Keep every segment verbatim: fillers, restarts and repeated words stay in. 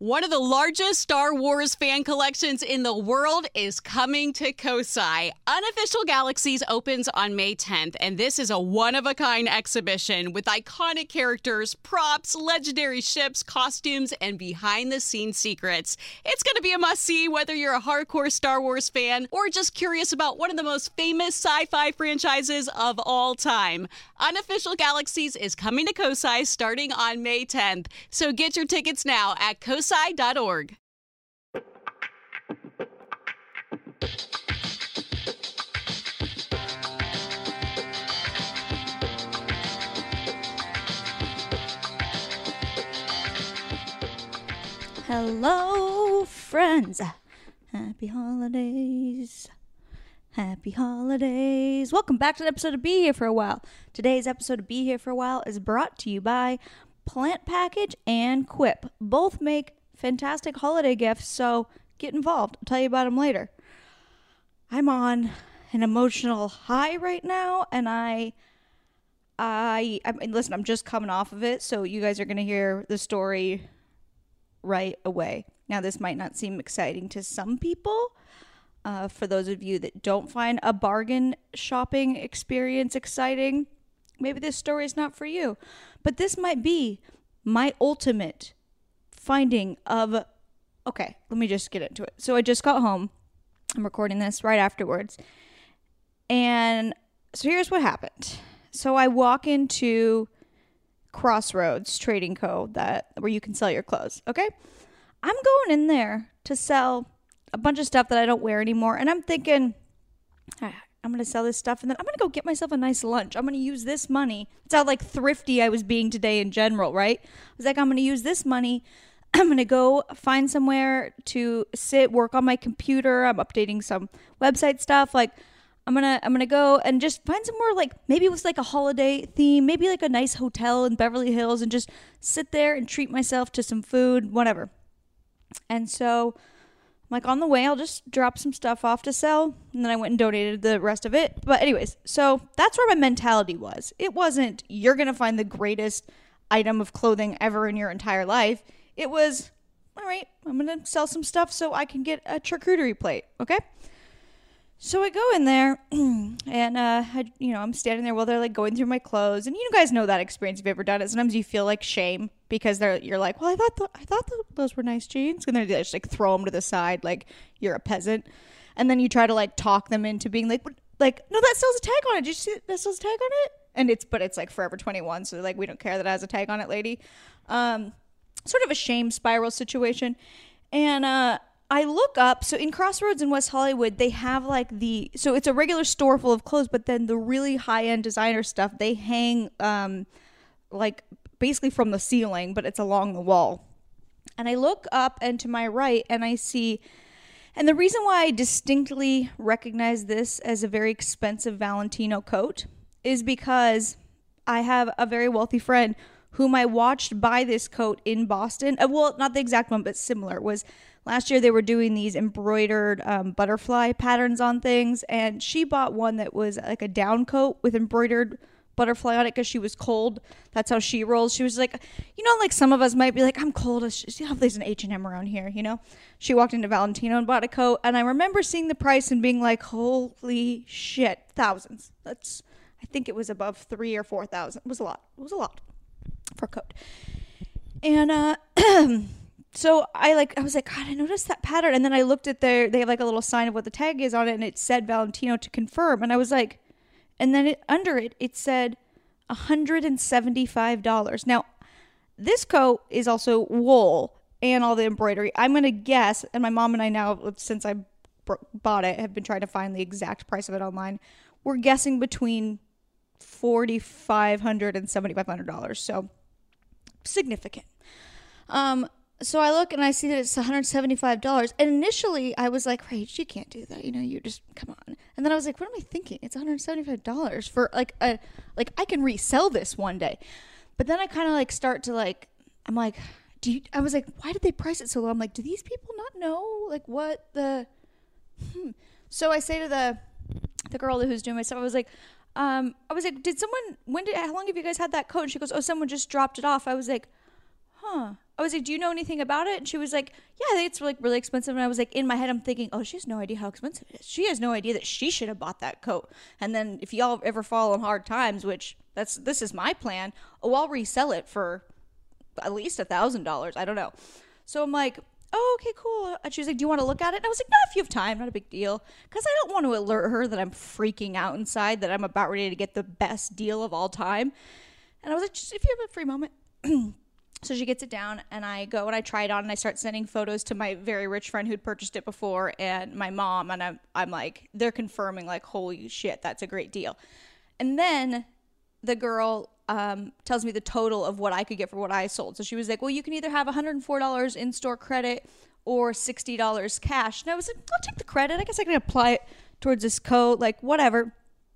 One of the largest Star Wars fan collections in the world is coming to Kosai. Unofficial Galaxies opens on May tenth, and this is a one-of-a-kind exhibition with iconic characters, props, legendary ships, costumes, and behind-the-scenes secrets. It's going to be a must-see whether you're a hardcore Star Wars fan or just curious about one of the most famous sci-fi franchises of all time. Unofficial Galaxies is coming to Kosai starting on May tenth, so get your tickets now at kosai dot org. Hello, friends. Happy holidays. Happy holidays. Welcome back to the episode of Be Here for a While. Today's episode of Be Here for a While is brought to you by Plant Package and Quip. Both make fantastic holiday gifts, so get involved. I'll tell you about them later. I'm on an emotional high right now, and I, I, I mean, listen, I'm just coming off of it, so you guys are going to hear the story right away. Now, this might not seem exciting to some people. Uh, for those of you that don't find a bargain shopping experience exciting, maybe this story is not for you. But this might be my ultimate finding of, okay, let me just get into it. So I just got home. I'm recording this right afterwards. And so here's what happened. So I walk into Crossroads Trading Co. that where you can sell your clothes, okay? I'm going in there to sell a bunch of stuff that I don't wear anymore. And I'm thinking, ah, I'm going to sell this stuff and then I'm going to go get myself a nice lunch. I'm going to use this money. It's how like thrifty I was being today in general, right? I was like, I'm going to use this money. I'm going to go find somewhere to sit, work on my computer. I'm updating some website stuff. Like I'm going to, I'm going to go and just find somewhere like maybe it was like a holiday theme, maybe like a nice hotel in Beverly Hills and just sit there and treat myself to some food, whatever. And so like on the way, I'll just drop some stuff off to sell. And then I went and donated the rest of it. But anyways, so that's where my mentality was. It wasn't, you're going to find the greatest item of clothing ever in your entire life. It was, all right, I'm going to sell some stuff so I can get a charcuterie plate. Okay. So I go in there and, uh, I, you know, I'm standing there while they're like going through my clothes. And you guys know that experience if you've ever done it. Sometimes you feel like shame because they're, you're like, well, I thought, th- I thought th- those were nice jeans. And then they just like throw them to the side like you're a peasant. And then you try to like talk them into being like, what? Like, no, that still has a tag on it. Did you see that still has a tag on it? And it's, but it's like Forever twenty-one. So like, we don't care that it has a tag on it, lady. Um, sort of a shame spiral situation. And, uh, I look up, so in Crossroads in West Hollywood, they have like the, so it's a regular store full of clothes, but then the really high-end designer stuff, they hang um, like basically from the ceiling, but it's along the wall. And I look up and to my right and I see, and the reason why I distinctly recognize this as a very expensive Valentino coat is because I have a very wealthy friend whom I watched buy this coat in Boston. Uh, well, not the exact one, but similar. It was last year they were doing these embroidered um, butterfly patterns on things, and she bought one that was like a down coat with embroidered butterfly on it because she was cold. That's how she rolls. She was like, you know, like some of us might be like, I'm cold. You know, there's an H and M around here, you know? She walked into Valentino and bought a coat, and I remember seeing the price and being like, holy shit, thousands. That's, I think it was above three or four thousand. It was a lot. It was a lot for a coat. And uh so I like I was like, God, I noticed that pattern. And then I looked at their, they have like a little sign of what the tag is on it, and it said Valentino to confirm. And I was like, and then it, under it it said one hundred seventy-five dollars. Now this coat is also wool and all the embroidery. I'm gonna guess, and my mom and I now, since I br- bought it, have been trying to find the exact price of it online. We're guessing between forty-five hundred dollars and seventy-five hundred dollars. So significant. Um, so I look and I see that it's one hundred seventy-five dollars. And initially I was like, Rach, you can't do that. You know, you just, come on. And then I was like, what am I thinking? It's one hundred seventy-five dollars for like a, like I can resell this one day. But then I kind of like start to like, I'm like, do you, I was like, why did they price it so low? I'm like, do these people not know like what the, hmm. So I say to the, the girl who's doing my stuff, I was like, um, I was like, did someone, when did, how long have you guys had that coat? And she goes, oh, someone just dropped it off. I was like, huh. I was like, do you know anything about it? And she was like, yeah, I think it's like really expensive. And I was like, in my head, I'm thinking, oh, she has no idea how expensive it is. She has no idea that she should have bought that coat. And then if y'all ever fall on hard times, which that's, this is my plan, oh, I'll resell it for at least a thousand dollars. I don't know. So I'm like, oh, okay, cool. And she was like, do you want to look at it? And I was like, no, if you have time, not a big deal. Because I don't want to alert her that I'm freaking out inside, that I'm about ready to get the best deal of all time. And I was like, just if you have a free moment. So she gets it down, and I go and I try it on, and I start sending photos to my very rich friend who'd purchased it before and my mom, and I'm, I'm like, they're confirming, like, holy shit, that's a great deal. And then the girl um, tells me the total of what I could get for what I sold. So she was like, well, you can either have one hundred four dollars in-store credit or sixty dollars cash. And I was like, I'll take the credit. I guess I can apply it towards this coat, like, whatever.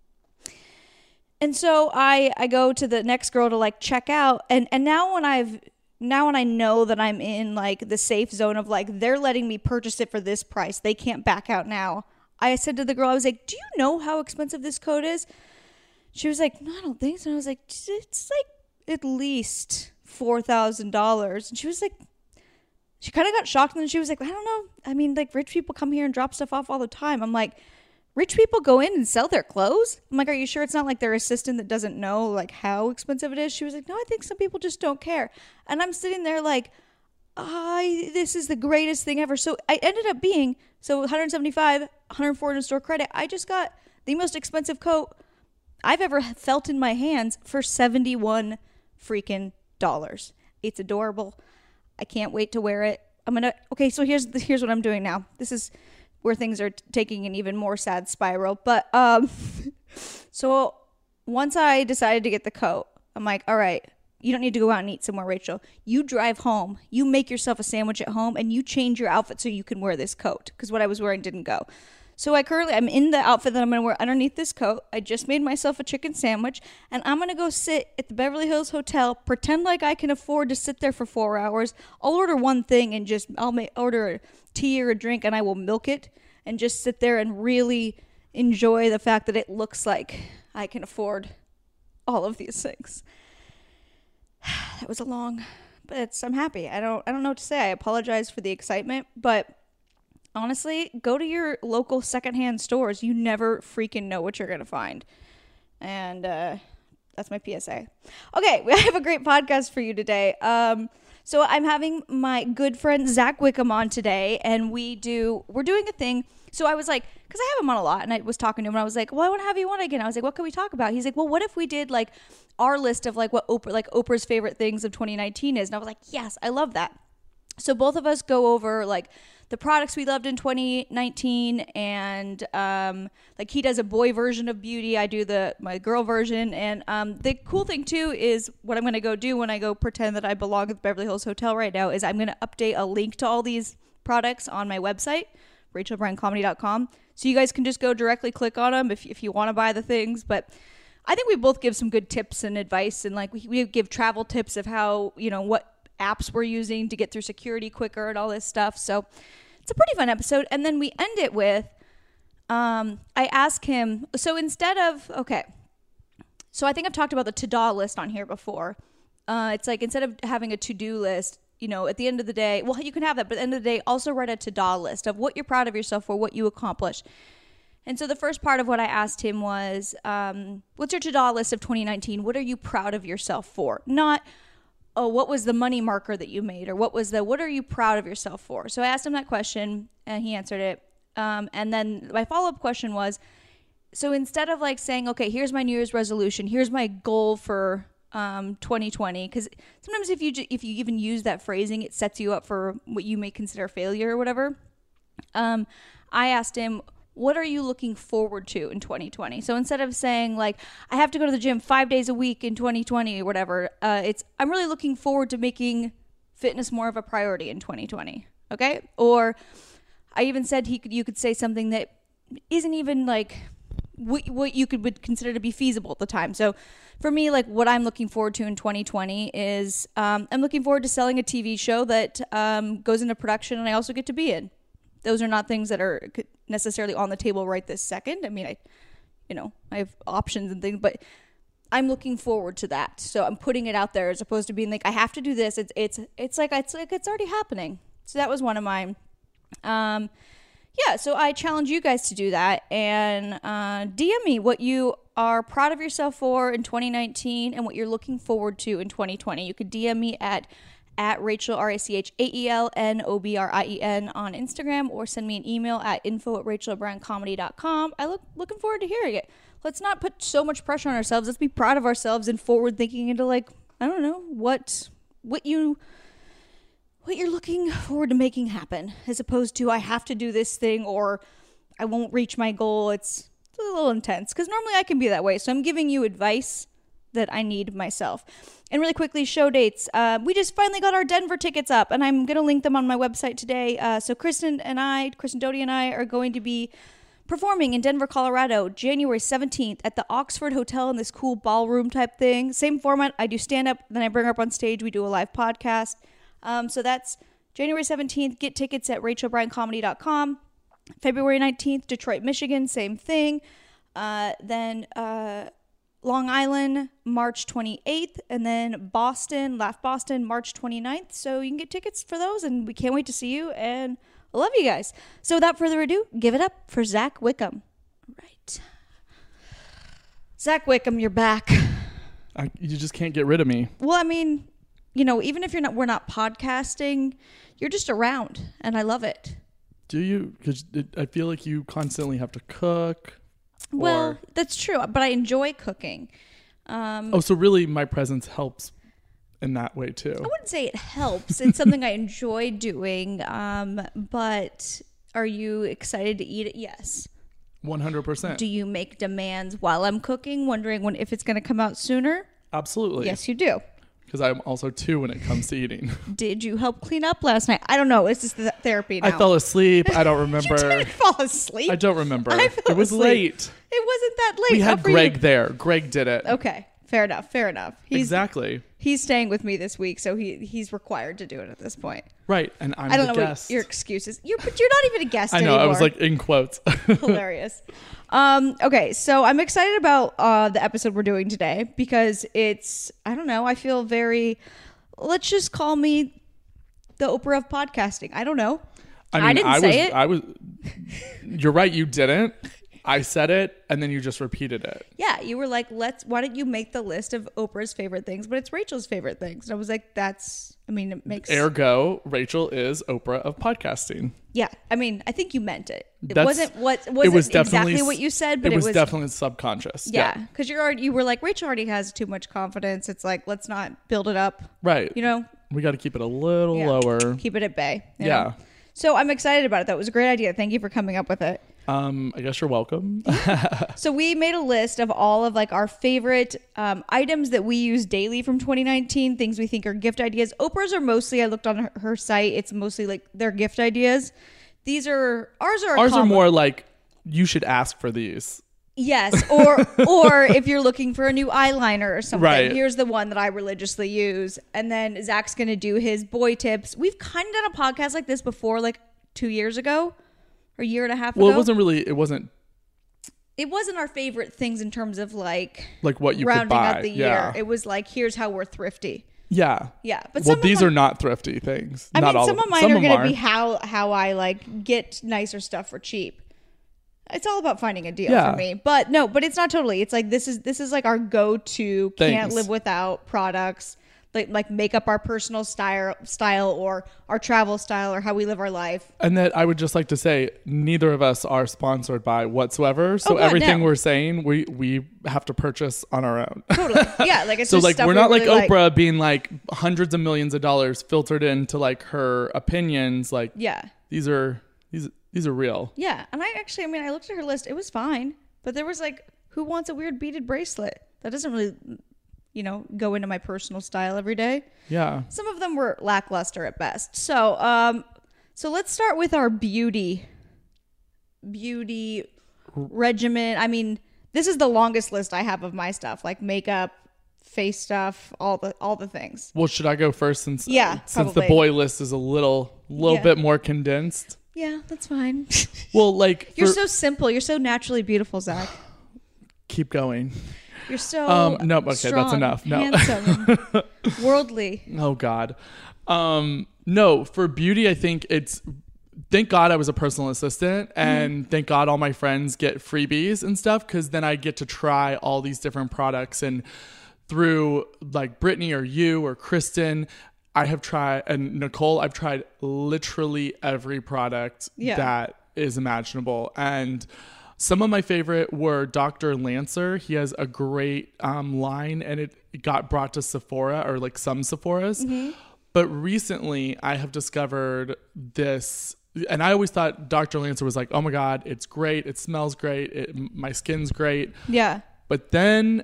And so I, I go to the next girl to, like, check out, and, and now when I've Now when I know that I'm in, like, the safe zone of, like, they're letting me purchase it for this price, they can't back out now, I said to the girl, I was like, do you know how expensive this coat is? She was like, no, I don't think so. And I was like, it's, like, at least four thousand dollars. And she was like, she kind of got shocked, and then she was like, I don't know. I mean, like, rich people come here and drop stuff off all the time. I'm like, rich people go in and sell their clothes? I'm like, are you sure it's not like their assistant that doesn't know, like, how expensive it is? She was like, no, I think some people just don't care. And I'm sitting there like, I, this is the greatest thing ever. So I ended up being, so one hundred seventy-five, one hundred four in store credit. I just got the most expensive coat I've ever felt in my hands for seventy-one freaking dollars. It's adorable. I can't wait to wear it. I'm going to, okay, so here's, here's what I'm doing now. This is where things are t- taking an even more sad spiral. But, um, so once I decided to get the coat, I'm like, all right, you don't need to go out and eat somewhere, Rachel. You drive home, you make yourself a sandwich at home, and you change your outfit so you can wear this coat. Because what I was wearing didn't go. So I currently, I'm in the outfit that I'm going to wear underneath this coat. I just made myself a chicken sandwich, and I'm going to go sit at the Beverly Hills Hotel, pretend like I can afford to sit there for four hours. I'll order one thing and just, I'll make, order a tea or a drink, and I will milk it and just sit there and really enjoy the fact that it looks like I can afford all of these things. That was a long, but it's, I'm happy. I don't, I don't know what to say. I apologize for the excitement, but honestly, go to your local secondhand stores. You never freaking know what you're going to find. And uh, that's my P S A. Okay, we have a great podcast for you today. Um, so I'm having my good friend Zach Wickham on today, and we do, we're doing a thing. So I was like, because I have him on a lot, and I was talking to him, and I was like, well, I want to have you on again. I was like, what can we talk about? He's like, well, what if we did like our list of like what Oprah, like Oprah's favorite things of twenty nineteen is? And I was like, yes, I love that. So both of us go over like the products we loved in twenty nineteen, and um, like he does a boy version of beauty, I do the my girl version, and um, the cool thing too is what I'm going to go do when I go pretend that I belong at the Beverly Hills Hotel right now is I'm going to update a link to all these products on my website, rachel bryan comedy dot com, so you guys can just go directly click on them if if you want to buy the things. But I think we both give some good tips and advice, and like we, we give travel tips of how, you know, what apps we're using to get through security quicker and all this stuff. So it's a pretty fun episode. And then we end it with, um, I ask him, so instead of, okay, so I think I've talked about the to-do list on here before. Uh, it's like, instead of having a to-do list, you know, at the end of the day, well, you can have that, but at the end of the day, also write a to-do list of what you're proud of yourself for, what you accomplished. And so the first part of what I asked him was, um, what's your to-do list of twenty nineteen? What are you proud of yourself for? Not, oh, what was the money marker that you made? Or what was the, what are you proud of yourself for? So I asked him that question, and he answered it. Um, and then my follow-up question was, so instead of like saying, okay, here's my New Year's resolution, here's my goal for um, twenty twenty, because sometimes if you if you even use that phrasing, it sets you up for what you may consider failure or whatever. Um, I asked him, what are you looking forward to in twenty twenty? So instead of saying like, I have to go to the gym five days a week in twenty twenty or whatever, uh, it's, I'm really looking forward to making fitness more of a priority in twenty twenty. Okay. Or I even said he could, you could say something that isn't even like what, what you could would consider to be feasible at the time. So for me, like what I'm looking forward to in twenty twenty is, um, I'm looking forward to selling a T V show that, um, goes into production and I also get to be in. Those are not things that are necessarily on the table right this second. I mean, I, you know, I have options and things, but I'm looking forward to that. So I'm putting it out there as opposed to being like, I have to do this. It's it's it's like it's like it's already happening. So that was one of mine. Um, yeah. So I challenge you guys to do that and uh, D M me what you are proud of yourself for in twenty nineteen and what you're looking forward to in twenty twenty. You could D M me at at Rachel, R A C H A E L N O B R I E N on Instagram, or send me an email at info at rachel o'brien comedy dot com. I look looking forward to hearing it. Let's not put so much pressure on ourselves. Let's be proud of ourselves and forward thinking into, like, I don't know, what what you what you're looking forward to making happen, as opposed to I have to do this thing or I won't reach my goal. It's, it's a little intense because normally I can be that way. So I'm giving you advice that I need myself. And really quickly, show dates. Uh, we just finally got our Denver tickets up, and I'm going to link them on my website today. Uh, so Kristen and I, Kristen Doty and I are going to be performing in Denver, Colorado, January seventeenth at the Oxford Hotel in this cool ballroom type thing. Same format. I do stand up, then I bring her up on stage. We do a live podcast. Um, so that's January seventeenth. Get tickets at rachel o'brien comedy dot com. February nineteenth, Detroit, Michigan. Same thing. Uh, then uh, Long Island, March twenty-eighth. And then Boston, Laugh Boston, March twenty-ninth. So you can get tickets for those, and we can't wait to see you. And I love you guys. So without further ado, give it up for Zach Wickham. Right. Zach Wickham, you're back. I, you just can't get rid of me. Well, I mean, you know, even if you're not, we're not podcasting, you're just around, and I love it. Do you? Because I feel like you constantly have to cook. Well, or... that's true, but I enjoy cooking. Um, oh, so really my presence helps in that way too. I wouldn't say it helps. It's something I enjoy doing. Um, but are you excited to eat it? Yes. one hundred percent. Do you make demands while I'm cooking, wondering when if it's going to come out sooner? Absolutely. Yes, you do. Because I'm also two when it comes to eating. Did you help clean up last night? I don't know. It's just the therapy now. I fell asleep. I don't remember. You didn't fall asleep. I don't remember. I fell it was asleep. late. It wasn't that late. We had How for Greg you? there. Greg did it. Okay. Fair enough. Fair enough. He's, exactly. He's staying with me this week, so he he's required to do it at this point. Right. And I'm I don't the know guest. what your excuse is. You're, but you're not even a guest I know. anymore. I was like in quotes. Hilarious. Um, okay, so I'm excited about uh, the episode we're doing today because it's, I don't know, I feel very, let's just call me the Oprah of podcasting. I don't know. I, mean, I didn't I say was, it. I was. You're right. You didn't. I said it, and then you just repeated it. Yeah, you were like, let's, why don't you make the list of Oprah's favorite things, but it's Rachel's favorite things. And I was like, that's, I mean, it makes... Ergo, Rachel is Oprah of podcasting. Yeah, I mean, I think you meant it. It That's- wasn't what wasn't it was definitely exactly what you said, but it it was, was, definitely subconscious. yeah, because you're already, you were like, Rachel already has too much confidence. It's like, let's not build it up. Right. You know? We got to keep it a little Yeah. lower. Keep it at bay. you Yeah. know? So I'm excited about it. That was a great idea. Thank you for coming up with it. Um, I guess you're welcome. So we made a list of all of like our favorite um, items that we use daily from twenty nineteen, things we think are gift ideas. Oprah's are mostly, I looked on her, her site, it's mostly like their gift ideas. These are, ours are a Ours are combo. more like, you should ask for these. Yes, or or if you're looking for a new eyeliner or something, Right. here's the one that I religiously use. And then Zach's going to do his boy tips. We've kind of done a podcast like this before, like two years ago or a year and a half Well, ago. it wasn't really, it wasn't It wasn't our favorite things in terms of like like what you rounding could buy. out the year. Yeah. It was like, here's how we're thrifty. Yeah. Yeah, but well, some these of are my, not thrifty things. I not mean, all some of of mine some are of them going to are. be how how I like get nicer stuff for cheap. It's all about finding a deal Yeah. for me. But no, but it's not totally. It's like this is this is like our go-to can't Things. live without products. Like like make up our personal style style or our travel style or how we live our life. And that I would just like to say, neither of us are sponsored by whatsoever. So Oh, God, everything no. we're saying, we we have to purchase on our own. Totally. Yeah, like it's So just like stuff we're we not like really Oprah being like hundreds of millions of dollars filtered into like her opinions. Like Yeah. these are these these are real. Yeah, and I actually, I mean, I looked at her list. It was fine, but there was like, who wants a weird beaded bracelet? That doesn't really, you know, go into my personal style every day. Yeah. Some of them were lackluster at best. So, um, so let's start with our beauty, beauty regimen. I mean, this is the longest list I have of my stuff, like makeup, face stuff, all the all the things. Well, should I go first since Yeah, since probably. the boy list is a little little Yeah. bit more condensed? Yeah, that's fine. Well, like You're for- so simple. You're so naturally beautiful, Zach. keep going. You're so Um, no, okay, strong, that's enough. No. handsome, worldly. Oh God. Um, no, for beauty, I think it's, thank God I was a personal assistant, and mm-hmm. thank God all my friends get freebies and stuff, because then I get to try all these different products. And through like Brittany or you or Kristen, I have tried, and Nicole, I've tried literally every product yeah. that is imaginable. And some of my favorite were Doctor Lancer. He has a great um, line, and it got brought to Sephora, or like some Sephoras. Mm-hmm. But recently I have discovered this, and I always thought Doctor Lancer was like, oh my God, it's great. It smells great. It, my skin's great. Yeah. But then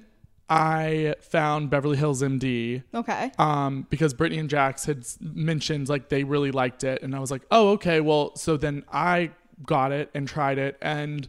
I found Beverly Hills M D. Okay. Um, because Brittany and Jax had mentioned like they really liked it. And I was like, oh, okay. Well, so then I got it and tried it. And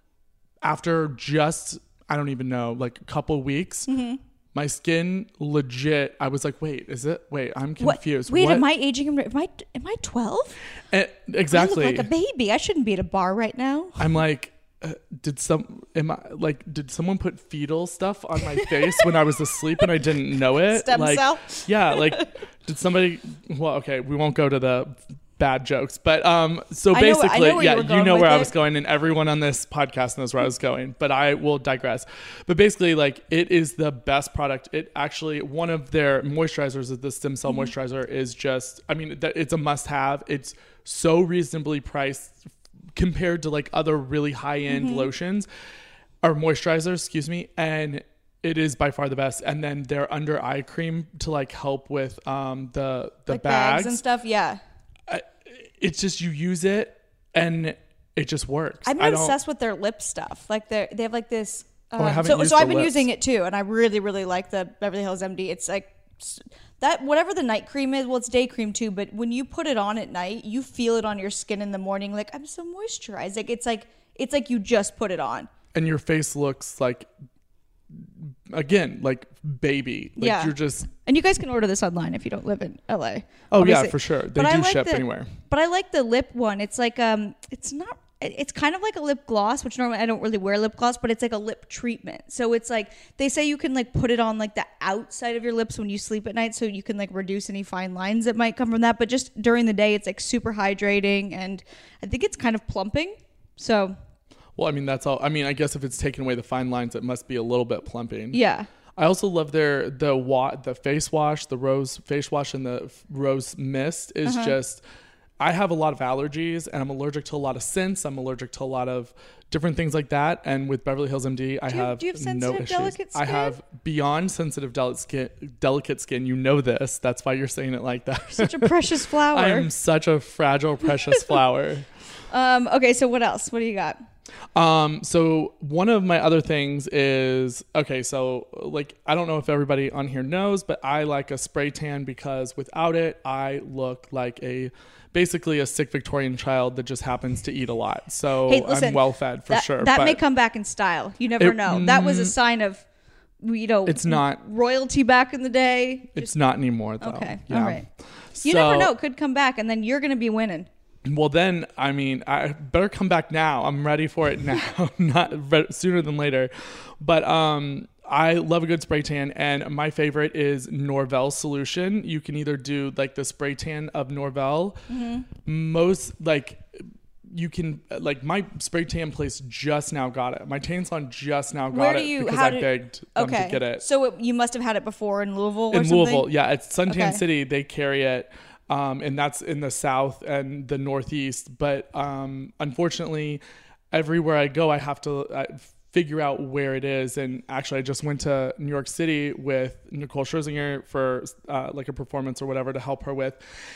after just, I don't even know, like a couple weeks, mm-hmm. my skin legit, I was like, wait, is it? Wait, I'm confused. What? Wait, what? am I aging? Am I am I twelve? Uh, exactly. I look like a baby. I shouldn't be at a bar right now. I'm like, uh, did some, am I like, did someone put fetal stuff on my face when I was asleep and I didn't know it? Stem like, cell? Yeah, like, did somebody, well, okay, we won't go to the bad jokes, but um so I know, basically I know where yeah you, you know where it. I was going, and everyone on this podcast knows where I was going, but I will digress. But basically, like, it is the best product. It actually, one of their moisturizers, is the stem cell mm-hmm. moisturizer, is just, I mean, it's a must have. It's so reasonably priced compared to like other really high end mm-hmm. lotions or moisturizers, excuse me, and it is by far the best. And then their under eye cream to like help with um the the like bags. bags and stuff. Yeah. It's just, you use it and it just works. I'm obsessed with their lip stuff. Like they they have like this. Um, oh, I haven't so used so the I've been lips. using it too, and I really really like the Beverly Hills M D. It's like that, whatever the night cream is. Well, it's day cream too, but when you put it on at night, you feel it on your skin in the morning. Like, I'm so moisturized. Like it's like it's like you just put it on, and your face looks like, again, like baby. Like yeah. You're just. And you guys can order this online if you don't live in L A. Oh obviously. yeah, for sure. They but do like ship the, anywhere. But I like the lip one. It's like um, it's not. It's kind of like a lip gloss, which normally I don't really wear lip gloss, but it's like a lip treatment. So it's like they say you can like put it on like the outside of your lips when you sleep at night, so you can like reduce any fine lines that might come from that. But just during the day, it's like super hydrating, and I think it's kind of plumping. So. Well, I mean, that's all. I mean, I guess if it's taking away the fine lines, it must be a little bit plumping. Yeah. I also love their the wa- the face wash, the rose face wash, and the rose mist is uh-huh. just. I have a lot of allergies, and I'm allergic to a lot of scents. I'm allergic to a lot of different things like that. And with Beverly Hills M D, I do you, have, do you have no sensitive, issues. Delicate skin? I have beyond sensitive, delicate skin. Delicate skin. You know this. That's why you're saying it like that. You're such a precious flower. I'm such a fragile, precious flower. Um, okay, so what else? What do you got? Um, so one of my other things is, okay, so like, I don't know if everybody on here knows, but I like a spray tan because without it, I look like a, basically a sick Victorian child that just happens to eat a lot. So hey, listen, I'm well fed for that, sure. That may come back in style. You never it, know. That was a sign of, you know, it's not royalty back in the day. It's just, not anymore though. Okay. Yeah. All right. You so, never know. It could come back and then you're going to be winning. Well, then, I mean, I better come back now. I'm ready for it now, not re- sooner than later. But um, I love a good spray tan, and my favorite is Norvell Solution. You can either do like the spray tan of Norvell. Mm-hmm. Most like you can like my spray tan place just now got it. My tan salon just now got Where do it you, because how I did, begged them okay. to get it. So it, you must have had it before in Louisville. Or in something? Louisville, yeah, it's Suntan okay. City. They carry it. Um, and that's in the South and the Northeast. But um, unfortunately, everywhere I go, I have to uh, figure out where it is. And actually, I just went to New York City with Nicole Scherzinger for uh, like a performance or whatever to help her with.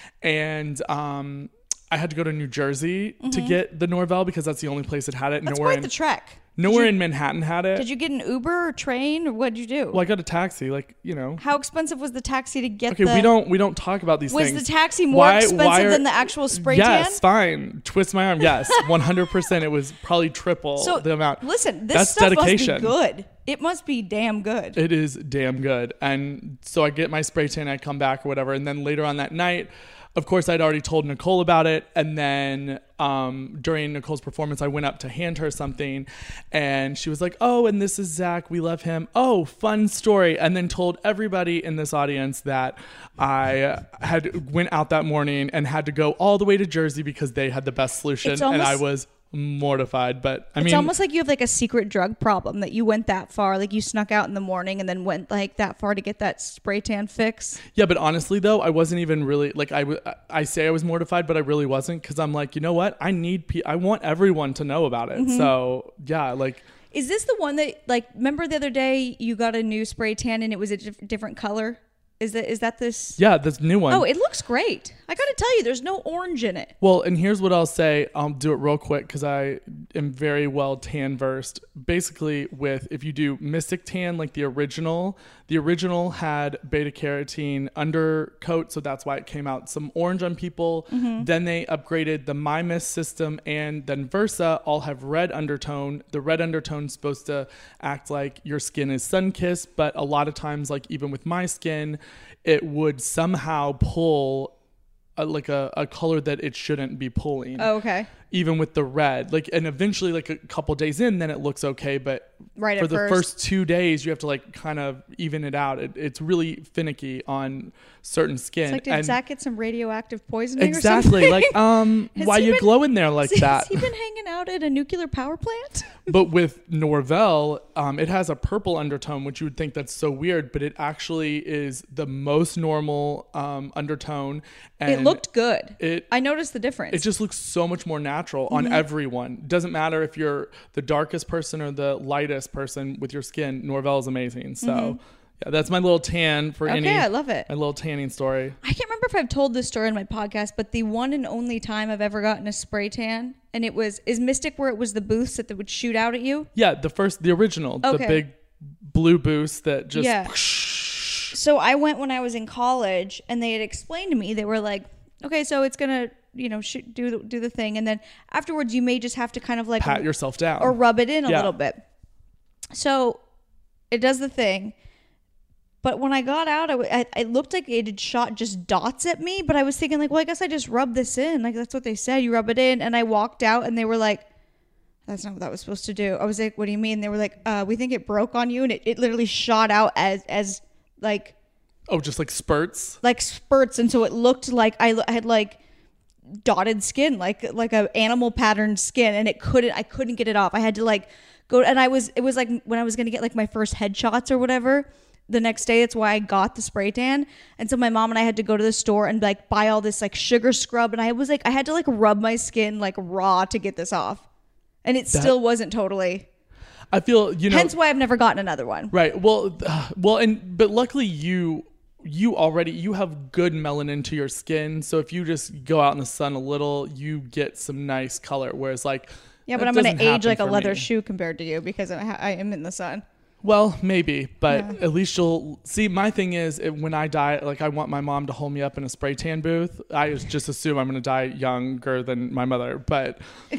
And um, I had to go to New Jersey mm-hmm. to get the Norvell because that's the only place that had it. That's Nowhere quite in, the trek. Nowhere you, in Manhattan had it. Did you get an Uber or train or what did you do? Well, I got a taxi, like, you know. How expensive was the taxi to get okay, the... we don't we don't talk about these was things. Was the taxi more why, expensive why are, than the actual spray yes, tan? Yes, fine. Twist my arm. Yes, one hundred percent. It was probably triple so, the amount. Listen, this That's stuff dedication. must be good. It must be damn good. It is damn good. And so I get my spray tan, I come back or whatever, and then later on that night, of course, I'd already told Nicole about it, and then um, during Nicole's performance, I went up to hand her something, and she was like, "Oh, and this is Zach. We love him. Oh, fun story." And then told everybody in this audience that I had went out that morning and had to go all the way to Jersey because they had the best solution, It's almost- and I was mortified. But I It's mean, almost like you have like a secret drug problem that you went that far, like you snuck out in the morning and then went like that far to get that spray tan fix. yeah, but honestly though, I wasn't even really like I, w- I say I was mortified, but I really wasn't, because I'm like, you know what, I need pe- I want everyone to know about it. Mm-hmm. So yeah, like Is this the one that, like, remember the other day you got a new spray tan and it was a dif- different color? Is that is that this? yeah, this new one. Oh, it looks great. I got to tell you, there's no orange in it. Well, and here's what I'll say. I'll do it real quick because I am very well tan versed. Basically, with if you do Mystic Tan, like the original, the original had beta carotene undercoat, so that's why it came out some orange on people. Mm-hmm. Then they upgraded the My Mist system, and then Versa all have red undertone. The red undertone is supposed to act like your skin is sun-kissed, but a lot of times, like even with my skin, it would somehow pull a, like a, a color that it shouldn't be pulling. Oh, okay. Even with the red, like, and eventually like a couple days in, then it looks okay. But Right for at the first. first two days, you have to like kind of even it out. It, it's really finicky on certain skin. It's like, did And Zach get some radioactive poisoning or exactly. something? Like, um, Has why he you been- glowing there like Has that? he been hanging out at a nuclear power plant? But with Norvell, um, it has a purple undertone, which you would think that's so weird, but it actually is the most normal um, undertone. And It looked good. It I noticed the difference. it just looks so much more natural on Mm-hmm. everyone. Doesn't matter if you're the darkest person or the lightest person with your skin. Norvell is amazing. So yeah, that's my little tan for Okay, any. I love it. My little tanning story. I can't remember if I've told this story in my podcast, but the one and only time I've ever gotten a spray tan, and it was, is Mystic where it was the booths that they would shoot out at you? Yeah, the first, the original, Okay. the big blue boost that just. Yeah. So I went when I was in college, and they had explained to me, they were like, okay, so it's going to, you know, shoot, do, the, do the thing. And then afterwards, you may just have to kind of like Pat yourself down. or rub it in a Yeah. little bit. So it does the thing. But when I got out, I, w- I, it looked like it had shot just dots at me. But I was thinking like, well, I guess I just rubbed this in. Like, that's what they said. You rub it in. And I walked out and they were like, that's not what that was supposed to do. I was like, what do you mean? They were like, uh, we think it broke on you. And it, it literally shot out as, as like, Oh, just like spurts. like spurts. And so it looked like I, I had like dotted skin, like, like a animal patterned skin. And it couldn't, I couldn't get it off. I had to like go. And I was, it was like when I was going to get like my first headshots or whatever the next day. That's why I got the spray tan. And so my mom and I had to go to the store and like buy all this like sugar scrub. And I was like, I had to like rub my skin like raw to get this off. And it That- still wasn't totally. I feel, you know. Hence why I've never gotten another one. Right. Well, uh, well, and but luckily you you already you have good melanin to your skin, so if you just go out in the sun a little, you get some nice color. Whereas like Yeah, but that I'm going doesn't to age happen like a for leather me. shoe compared to you because I, ha- I am in the sun. Well, maybe, but Yeah. at least you'll see. My thing is, it, when I die, like I want my mom to hold me up in a spray tan booth. I just just assume I'm going to die younger than my mother, but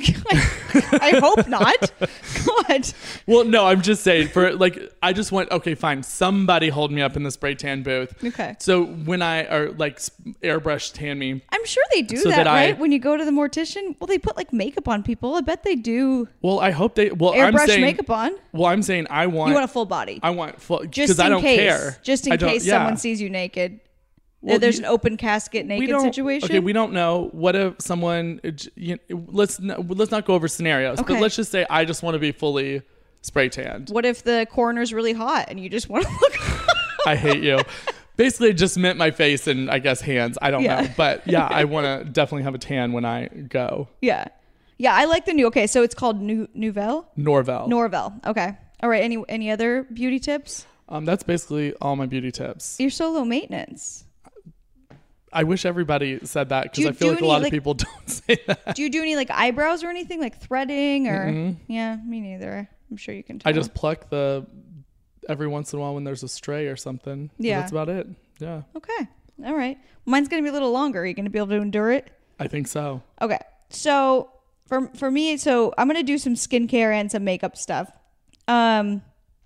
I hope not. God. well, no, I'm just saying for like I just want okay, fine, somebody hold me up in the spray tan booth. Okay. So when I or like sp- airbrush tan me. I'm sure they do So that, that I- right? When you go to the mortician, well, they put like makeup on people. I bet they do Well, I hope they. Well, I'm airbrush saying makeup on. Well, I'm saying I want. You want a full body. I want full Just because in I don't case. care. Just in I don't- case yeah. someone sees you naked. Well, There's you- an open casket We naked don't- situation. Okay, we don't know. What if someone? You know, let's n- let's not go over scenarios. Okay. But let's just say I just want to be fully spray tanned. What if the coroner's really hot and you just want to look? I hate you. Basically, it just meant my face and I guess hands. I don't Yeah. know, but yeah, I want to definitely have a tan when I go. Yeah. Yeah, I like the new. Okay, so it's called new Nouvelle? Norvell. Norvell. Okay. All right. Any any other beauty tips? um, that's basically all my beauty tips. You're so low maintenance. I wish everybody said that Do because you I feel do like a any, lot like- of people don't say that. Do you do any like eyebrows or anything like threading or? Yeah, me neither. I'm sure you can tell. I just pluck the every once in a while when there's a stray or something. But Yeah. that's about it. Yeah, Okay. All right. Mine's going to be a little longer. Are you going to be able to endure it? I think so. Okay. So for for me, so I'm going to do some skincare and some makeup stuff. Um,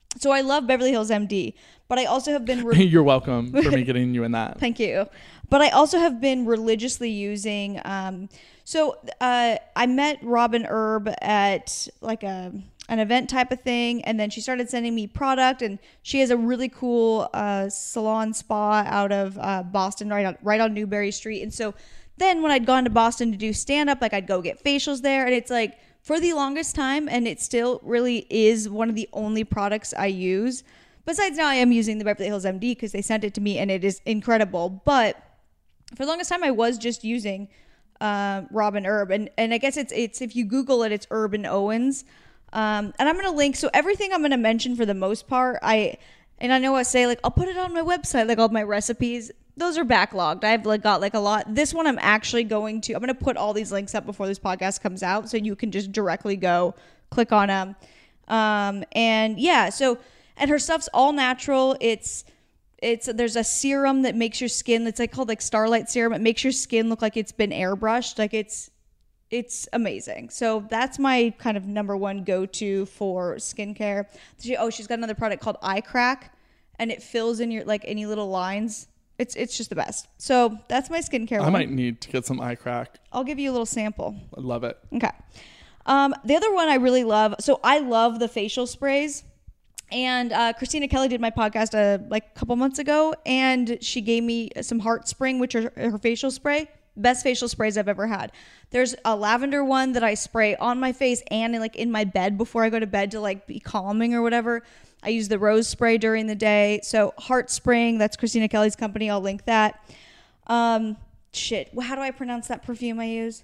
So I love Beverly Hills M D, but I also have been... Re- You're welcome for me getting you in that. Thank you. But I also have been religiously using... Um, so uh, I met Robin Herb at like a an event type of thing, and then she started sending me product, and she has a really cool uh, salon spa out of uh, Boston, right on, right on Newberry Street. And so then when I'd gone to Boston to do stand-up, like I'd go get facials there, and it's like for the longest time, and it still really is one of the only products I use. Besides now I am using the Beverly Hills M D because they sent it to me, and it is incredible. But for the longest time I was just using uh, Robin Herb, and, and I guess it's it's if you Google it, it's Urban Owens. Um, and I'm going to link, so everything I'm going to mention for the most part, I, and I know I say like, I'll put it on my website, like all my recipes, those are backlogged. I've like got like a lot. This one I'm actually going to, I'm going to put all these links up before this podcast comes out, so you can just directly go click on them. Um, and yeah, so, and her stuff's all natural. It's, it's, there's a serum that makes your skin, it's like called like Starlight Serum. It makes your skin look like it's been airbrushed. Like it's, It's amazing. So that's my kind of number one go-to for skincare. She, oh, she's got another product called Eye Crack, and it fills in your like any little lines. It's it's just the best. So that's my skincare. I one. might need to get some eye crack. I'll give you a little sample. I love it. Okay. Um, the other one I really love. So I love the facial sprays. And uh, Christina Kelly did my podcast uh, like a couple months ago, and she gave me some Heart Spring, which are her facial spray. Best facial sprays I've ever had. There's a lavender one that I spray on my face and in, like in my bed before I go to bed to like be calming or whatever. I use the rose spray during the day. So Heart Spring, that's Christina Kelly's company. I'll link that. Um, shit. How do I pronounce that perfume I use?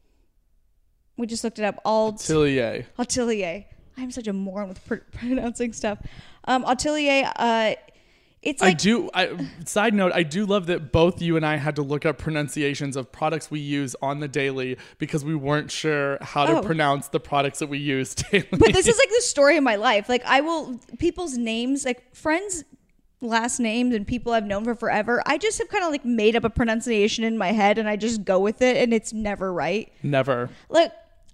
We just looked it up. Alt- Atelier. Atelier. I'm such a moron with pr- pronouncing stuff. Um, Atelier, uh, it's like... I do, I, side note, I do love that both you and I had to look up pronunciations of products we use on the daily because we weren't sure how to Oh. pronounce the products that we use daily. But this is like the story of my life. Like I will, people's names, like friends' last names and people I've known for forever, I just have kind of like made up a pronunciation in my head and I just go with it, and it's never right. Never. Like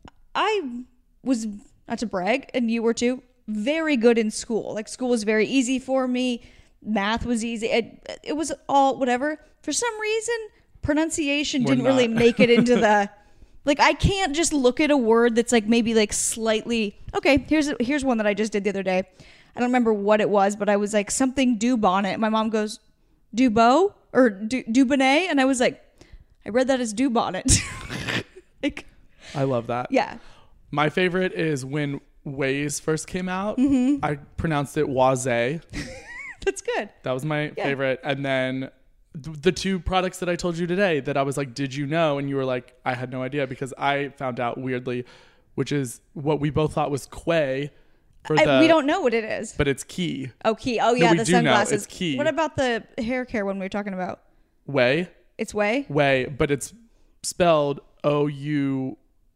I was, not to brag, and you were too, very good in school. Like school was very easy for me. Math was easy. It, it was all whatever. For some reason, pronunciation We're didn't really not. make it into the... Like, I can't just look at a word that's like maybe like slightly... Okay, here's here's one that I just did the other day. I don't remember what it was, but I was like, something Dubonnet. My mom goes, Dubo? Or du, Dubonnet? And I was like, I read that as Dubonnet. Like, I love that. yeah. My favorite is when Waze first came out. Mm-hmm. I pronounced it Waze. That's good. That was my Yeah. favorite. And then th- the two products that I told you today that I was like, did you know? And you were like, I had no idea, because I found out weirdly, which is what we both thought was Quay. For the, I, we don't know what it is. but it's Key. Oh, Key. Oh, yeah, we the do know. sunglasses. It's Key. What about the hair care one we were talking about? Way. It's Way? Way, but it's spelled O U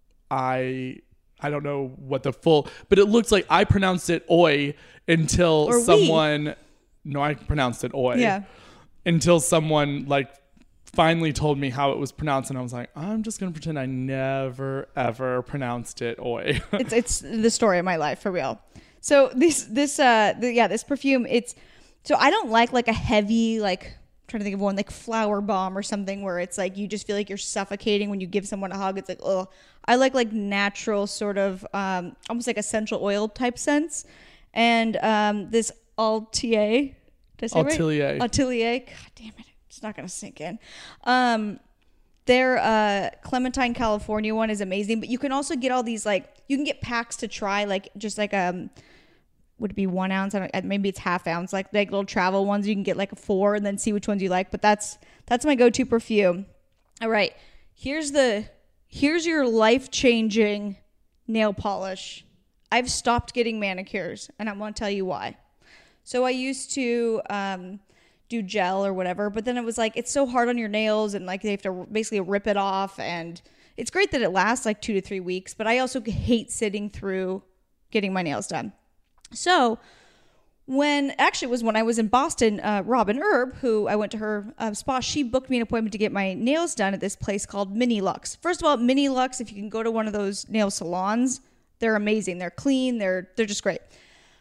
I... I don't know what the full... But it looks like I pronounced it Oi until Or we. someone... No, I pronounced it Oi. Yeah. Until someone like finally told me how it was pronounced, and I was like, I'm just gonna pretend I never ever pronounced it Oi. it's it's the story of my life, for real. So this this uh the, yeah this perfume, it's so I don't like like a heavy, like I'm trying to think of one, like Flower Bomb or something where it's like you just feel like you're suffocating when you give someone a hug. It's like, oh, I like like natural sort of um almost like essential oil type scents. And um this Altier, did I say right? Atelier. Atelier. God damn it, it's not gonna sink in. Um Their uh, Clementine, California one is amazing, but you can also get all these, like, you can get packs to try, like, just like, um, would it be one ounce? I don't, maybe it's half ounce, like, like little travel ones. You can get like a four and then see which ones you like, but that's, that's my go-to perfume. All right. Here's the, here's your life-changing nail polish. I've stopped getting manicures, and I'm going to tell you why. So I used to, um, do gel or whatever, but then it was like, it's so hard on your nails, and like they have to basically rip it off, and it's great that it lasts like two to three weeks, but I also hate sitting through getting my nails done. So when actually it was when I was in Boston, uh, Robin Herb, who I went to her uh, spa, she booked me an appointment to get my nails done at this place called Mini Lux. First of all, Mini Lux, if you can go to one of those nail salons, they're amazing. They're clean. They're, they're just great.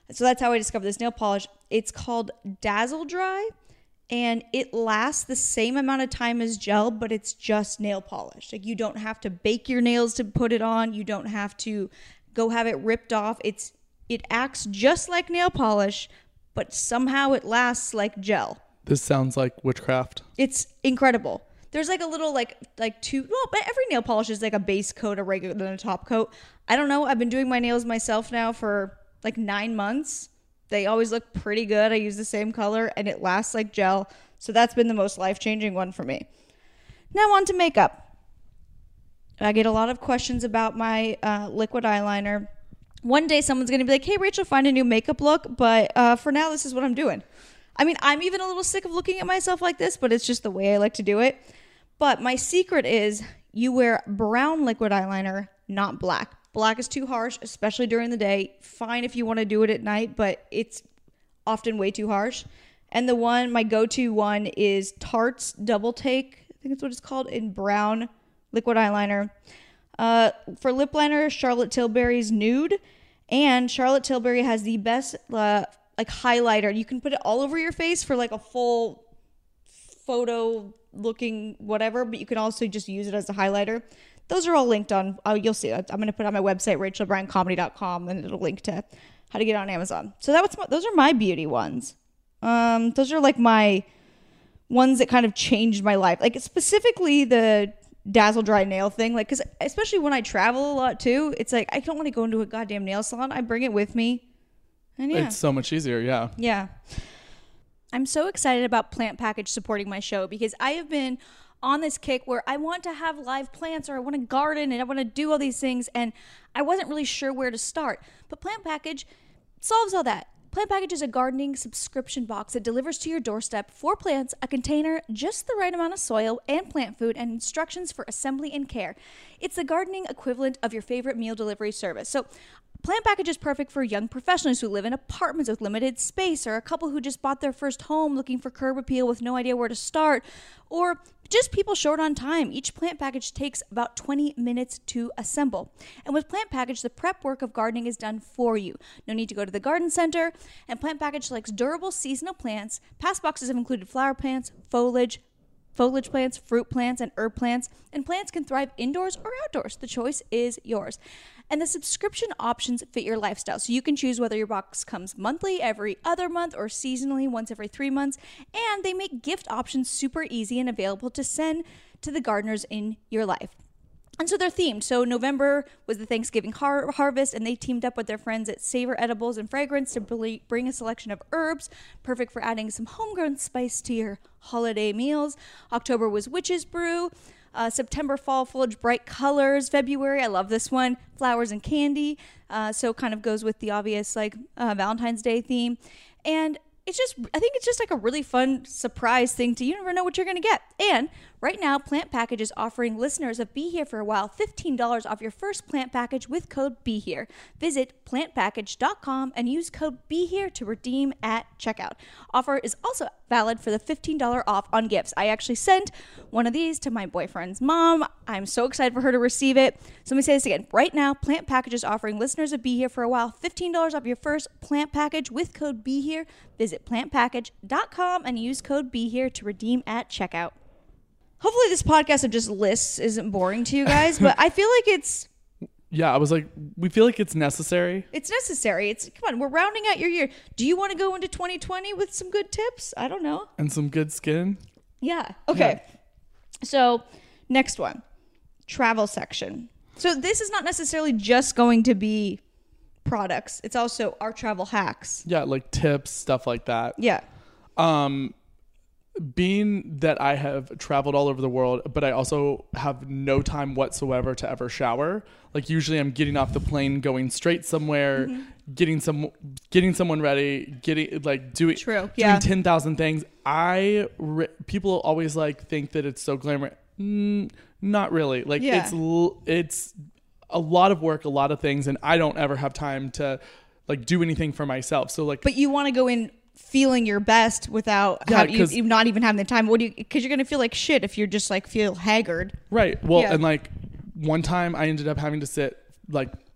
So that's how I discovered this nail polish. It's called Dazzle Dry, and it lasts the same amount of time as gel, but it's just nail polish. Like, you don't have to bake your nails to put it on. You don't have to go have it ripped off. It's it acts just like nail polish, but somehow it lasts like gel. This sounds like witchcraft. It's incredible. There's like a little like like two well, but every nail polish is like a base coat, a regular, than a top coat. I don't know. I've been doing my nails myself now for like nine months. They always look pretty good. I use the same color and it lasts like gel. So that's been the most life-changing one for me. Now on to makeup. I get a lot of questions about my uh, liquid eyeliner. One day someone's going to be like, hey, Rachel, find a new makeup look. But uh, for now, this is what I'm doing. I mean, I'm even a little sick of looking at myself like this, but it's just the way I like to do it. But my secret is you wear brown liquid eyeliner, not black. Black is too harsh, especially during the day. Fine if you want to do it at night, but it's often way too harsh. And the one, my go-to one is Tarte's Double Take. I think that's what it's called, in brown liquid eyeliner. Uh, for lip liner, Charlotte Tilbury's Nude. And Charlotte Tilbury has the best uh, like highlighter. You can put it all over your face for like a full photo looking whatever, but you can also just use it as a highlighter. Those are all linked on, uh, you'll see it. I'm going to put it on my website, rachel bryan comedy dot com, and it'll link to how to get it on Amazon. So that was my, those are my beauty ones. Um, those are like my ones that kind of changed my life. Like specifically the Dazzle Dry nail thing. Like, cause especially when I travel a lot too, it's like, I don't want to go into a goddamn nail salon. I bring it with me. And yeah. It's so much easier. Yeah. Yeah. I'm so excited about Plant Package supporting my show because I have been on this kick where I want to have live plants or I want to garden and I want to do all these things, and I wasn't really sure where to start. But Plant Package solves all that. Plant Package is a gardening subscription box that delivers to your doorstep four plants, a container, just the right amount of soil and plant food, and instructions for assembly and care. It's the gardening equivalent of your favorite meal delivery service. So Plant Package is perfect for young professionals who live in apartments with limited space, or a couple who just bought their first home looking for curb appeal with no idea where to start, or just people short on time. Each Plant Package takes about twenty minutes to assemble. And with Plant Package, the prep work of gardening is done for you. No need to go to the garden center. And Plant Package selects durable seasonal plants. Past boxes have included flower plants, foliage, foliage plants, fruit plants, and herb plants. And plants can thrive indoors or outdoors. The choice is yours. And the subscription options fit your lifestyle. So you can choose whether your box comes monthly, every other month, or seasonally, once every three months. And they make gift options super easy and available to send to the gardeners in your life. And so they're themed. So November was the Thanksgiving har- harvest, and they teamed up with their friends at Savor Edibles and Fragrance to bl- bring a selection of herbs, perfect for adding some homegrown spice to your holiday meals. October was Witch's Brew. Uh, September, fall foliage, bright colors. February, I love this one, flowers and candy. Uh, so kind of goes with the obvious like uh, Valentine's Day theme. And it's just, I think it's just like a really fun surprise thing to, you never know what you're going to get. And right now, Plant Package is offering listeners of Be Here for a While fifteen dollars off your first Plant Package with code Be Here. Visit plant package dot com and use code Be Here to redeem at checkout. Offer is also valid for the fifteen dollars off on gifts. I actually sent one of these to my boyfriend's mom. I'm so excited for her to receive it. So let me say this again. Right now, Plant Package is offering listeners of Be Here for a While fifteen dollars off your first Plant Package with code Be Here. Visit plant package dot com and use code Be Here to redeem at checkout. Hopefully this podcast of just lists isn't boring to you guys, but I feel like it's... Yeah, I was like, we feel like it's necessary. It's necessary. It's come on, we're rounding out your year. Do you want to go into twenty twenty with some good tips? I don't know. And some good skin. Yeah. Okay. Yeah. So next one, travel section. So this is not necessarily just going to be products. It's also our travel hacks. Yeah, like tips, stuff like that. Yeah. Um, being that I have traveled all over the world, but I also have no time whatsoever to ever shower. Like usually I'm getting off the plane, going straight somewhere, mm-hmm. getting some, getting someone ready, getting like doing, True. doing Yeah. ten thousand things. I, re- people always like think that it's so glamorous. Mm, not really. Like Yeah. it's, l- it's a lot of work, a lot of things. And I don't ever have time to like do anything for myself. So like, but you want to go in feeling your best without Yeah, how, you, 'cause- you not even having the time. What do you, because you're going to feel like shit if you're just like feel haggard. right. Well, Yeah. and like one time I ended up having to sit like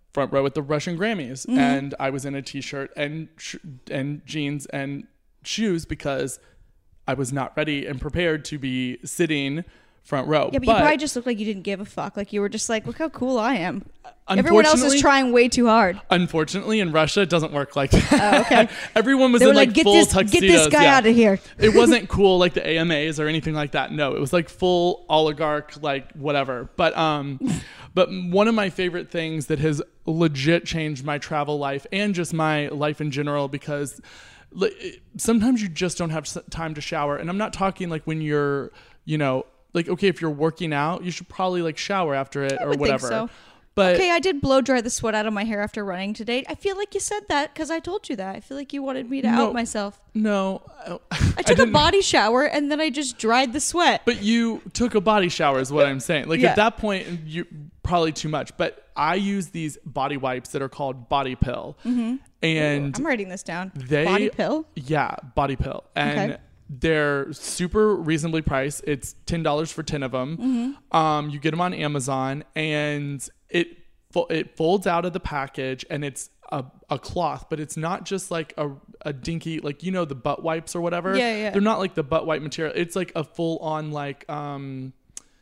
front row at the Russian Grammys, mm-hmm. and I was in a t-shirt and sh- and jeans and shoes because I was not ready and prepared to be sitting front row. Yeah, but, but you probably just looked like you didn't give a fuck. Like you were just like, look how cool I am. Everyone else is trying way too hard. Unfortunately, in Russia, it doesn't work like that. Oh, okay. Everyone was they in were like, like get full this, tuxedos. Get this guy yeah. out of here. It wasn't cool like the A M As or anything like that. No, it was like full oligarch, like whatever. But um, but one of my favorite things that has legit changed my travel life and just my life in general, because sometimes you just don't have time to shower. And I'm not talking like when you're, you know, like, okay, if you're working out, you should probably like shower after it I or would whatever. Think so. But okay, I did blow dry the sweat out of my hair after running today. I feel like you said that because I told you that. I feel like you wanted me to no, out myself. No. I took I a body shower and then I just dried the sweat. But you took a body shower is what I'm saying. Like yeah. at that point, you probably too much. But I use these body wipes that are called Body Pill. Mm-hmm. And Ooh, I'm writing this down. They, Body Pill? Yeah, Body Pill. And okay. they're super reasonably priced. It's ten dollars for ten of them. Mm-hmm. Um, you get them on Amazon, and it it folds out of the package, and it's a, a cloth, but it's not just like a, a dinky, like, you know, the butt wipes or whatever. Yeah, yeah. They're not like the butt wipe material. It's like a full on like um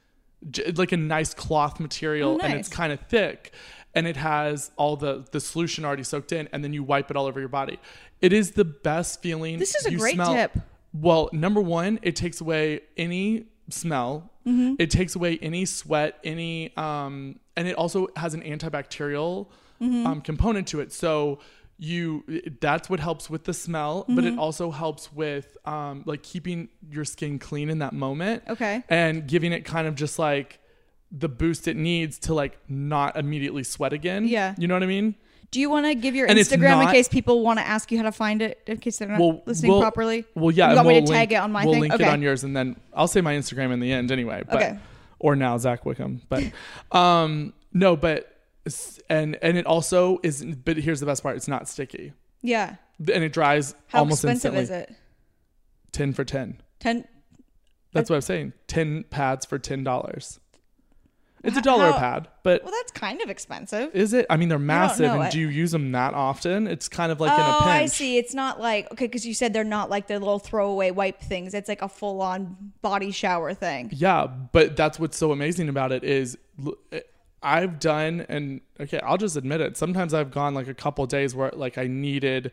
j- like a nice cloth material. Oh, nice. And it's kind of thick, and it has all the the solution already soaked in, and then you wipe it all over your body. It is the best feeling. This is a You great smell, tip. Well, number one, it takes away any smell. Mm-hmm. It takes away any sweat, any, um, and it also has an antibacterial mm-hmm. um, component to it. So you, that's what helps with the smell, mm-hmm. but it also helps with um, like keeping your skin clean in that moment. Okay. And giving it kind of just like the boost it needs to like not immediately sweat again. Yeah. You know what I mean? Do you want to give your And it's Instagram not- in case people want to ask you how to find it, in case they're not Well, listening we'll- properly? Well, yeah. You and want me we'll to tag link- it on my we'll thing? link Okay. it on yours, and then I'll say my Instagram in the end anyway. But, Okay. Or now Zach Wickham. But um, no, but and and it also is. But here's the best part: it's not sticky, Yeah. and it dries How almost expensive instantly. is it? Ten for ten. Ten. That's what I'm saying. Ten pads for ten dollars. It's a dollar a How- pad, but Well, that's kind of expensive. is it? I mean, they're massive, know. and I- do you use them that often? It's kind of like oh, in a pinch. I see. It's not like, okay, because you said they're not like the little throwaway wipe things. It's like a full-on body shower thing. Yeah, but that's what's so amazing about it is l- I've done, and okay, I'll just admit it. Sometimes I've gone like a couple days where like I needed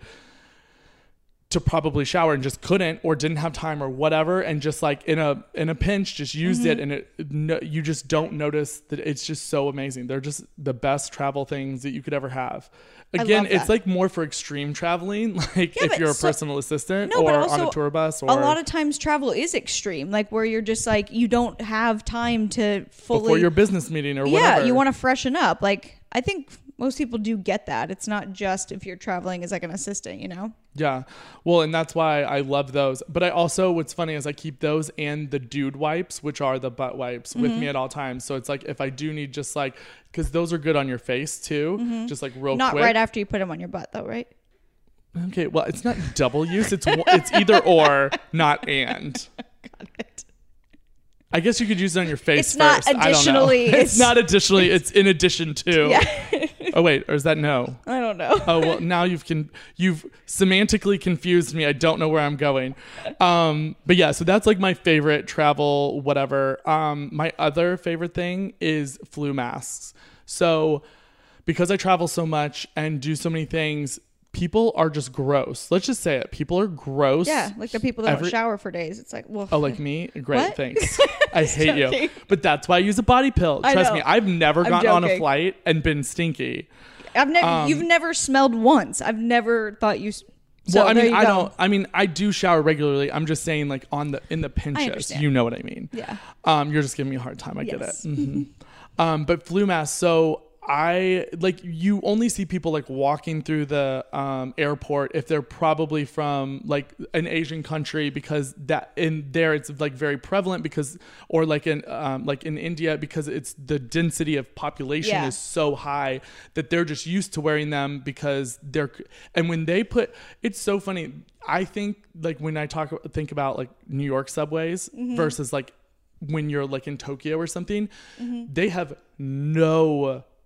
to probably shower and just couldn't, or didn't have time or whatever, and just like in a in a pinch just used Mm-hmm. it, and it no, you just don't notice that. It's just so amazing. They're just the best travel things that you could ever have. Again, love it's that. like more for extreme traveling, like Yeah, if but you're a so- personal assistant No, or but on also a tour bus, or a lot of times travel is extreme, like where you're just like, you don't have time to fully. before your business meeting or yeah, whatever. you want to freshen up. Like, I think most people do get that. It's not just if you're traveling as like an assistant, you know? Yeah. Well, and that's why I love those. But I also, what's funny is I keep those and the dude wipes, which are the butt wipes, mm-hmm. with me at all times. So it's like if I do need just like, because those are good on your face too, mm-hmm. just like real Not quick. right after you put them on your butt, though, right? Okay. Well, it's not double use. It's one- it's either or, not and. Got it. I guess you could use it on your face It's not first. I don't know. additionally, It's, it's- not additionally. It's in addition to. Yeah. Oh wait, or is that no? I don't know. Oh well, now you've con- you've semantically confused me. I don't know where I'm going. Um, but yeah, so that's like my favorite travel whatever. Um, my other favorite thing is flu masks. So because I travel so much and do so many things, people are just gross. Let's just say it. People are gross. Yeah, like the people that Every- don't shower for days. It's like, well, Oh, like me? Great, What? thanks. I hate you. joking. But that's why I use a body pill. I Trust know. me, I've never I'm gotten on a joking. flight and been stinky. I've never. um, You've never smelled once. I've never thought you. s- So well, I there mean, you I go. don't. I mean, I do shower regularly. I'm just saying, like on the in the pinches. understand. You know what I mean? Yeah. Um, you're just giving me a hard time. I Yes. get it. Mhm. um, but flu mask. So I like you only see people like walking through the um, airport if they're probably from like an Asian country, because that in there it's like very prevalent, because or like in um, like in India, because it's the density of population Yeah. is so high that they're just used to wearing them, because they're and when they put it's so funny. I think like when I talk think about like New York subways Mm-hmm. versus like when you're like in Tokyo or something, Mm-hmm. they have no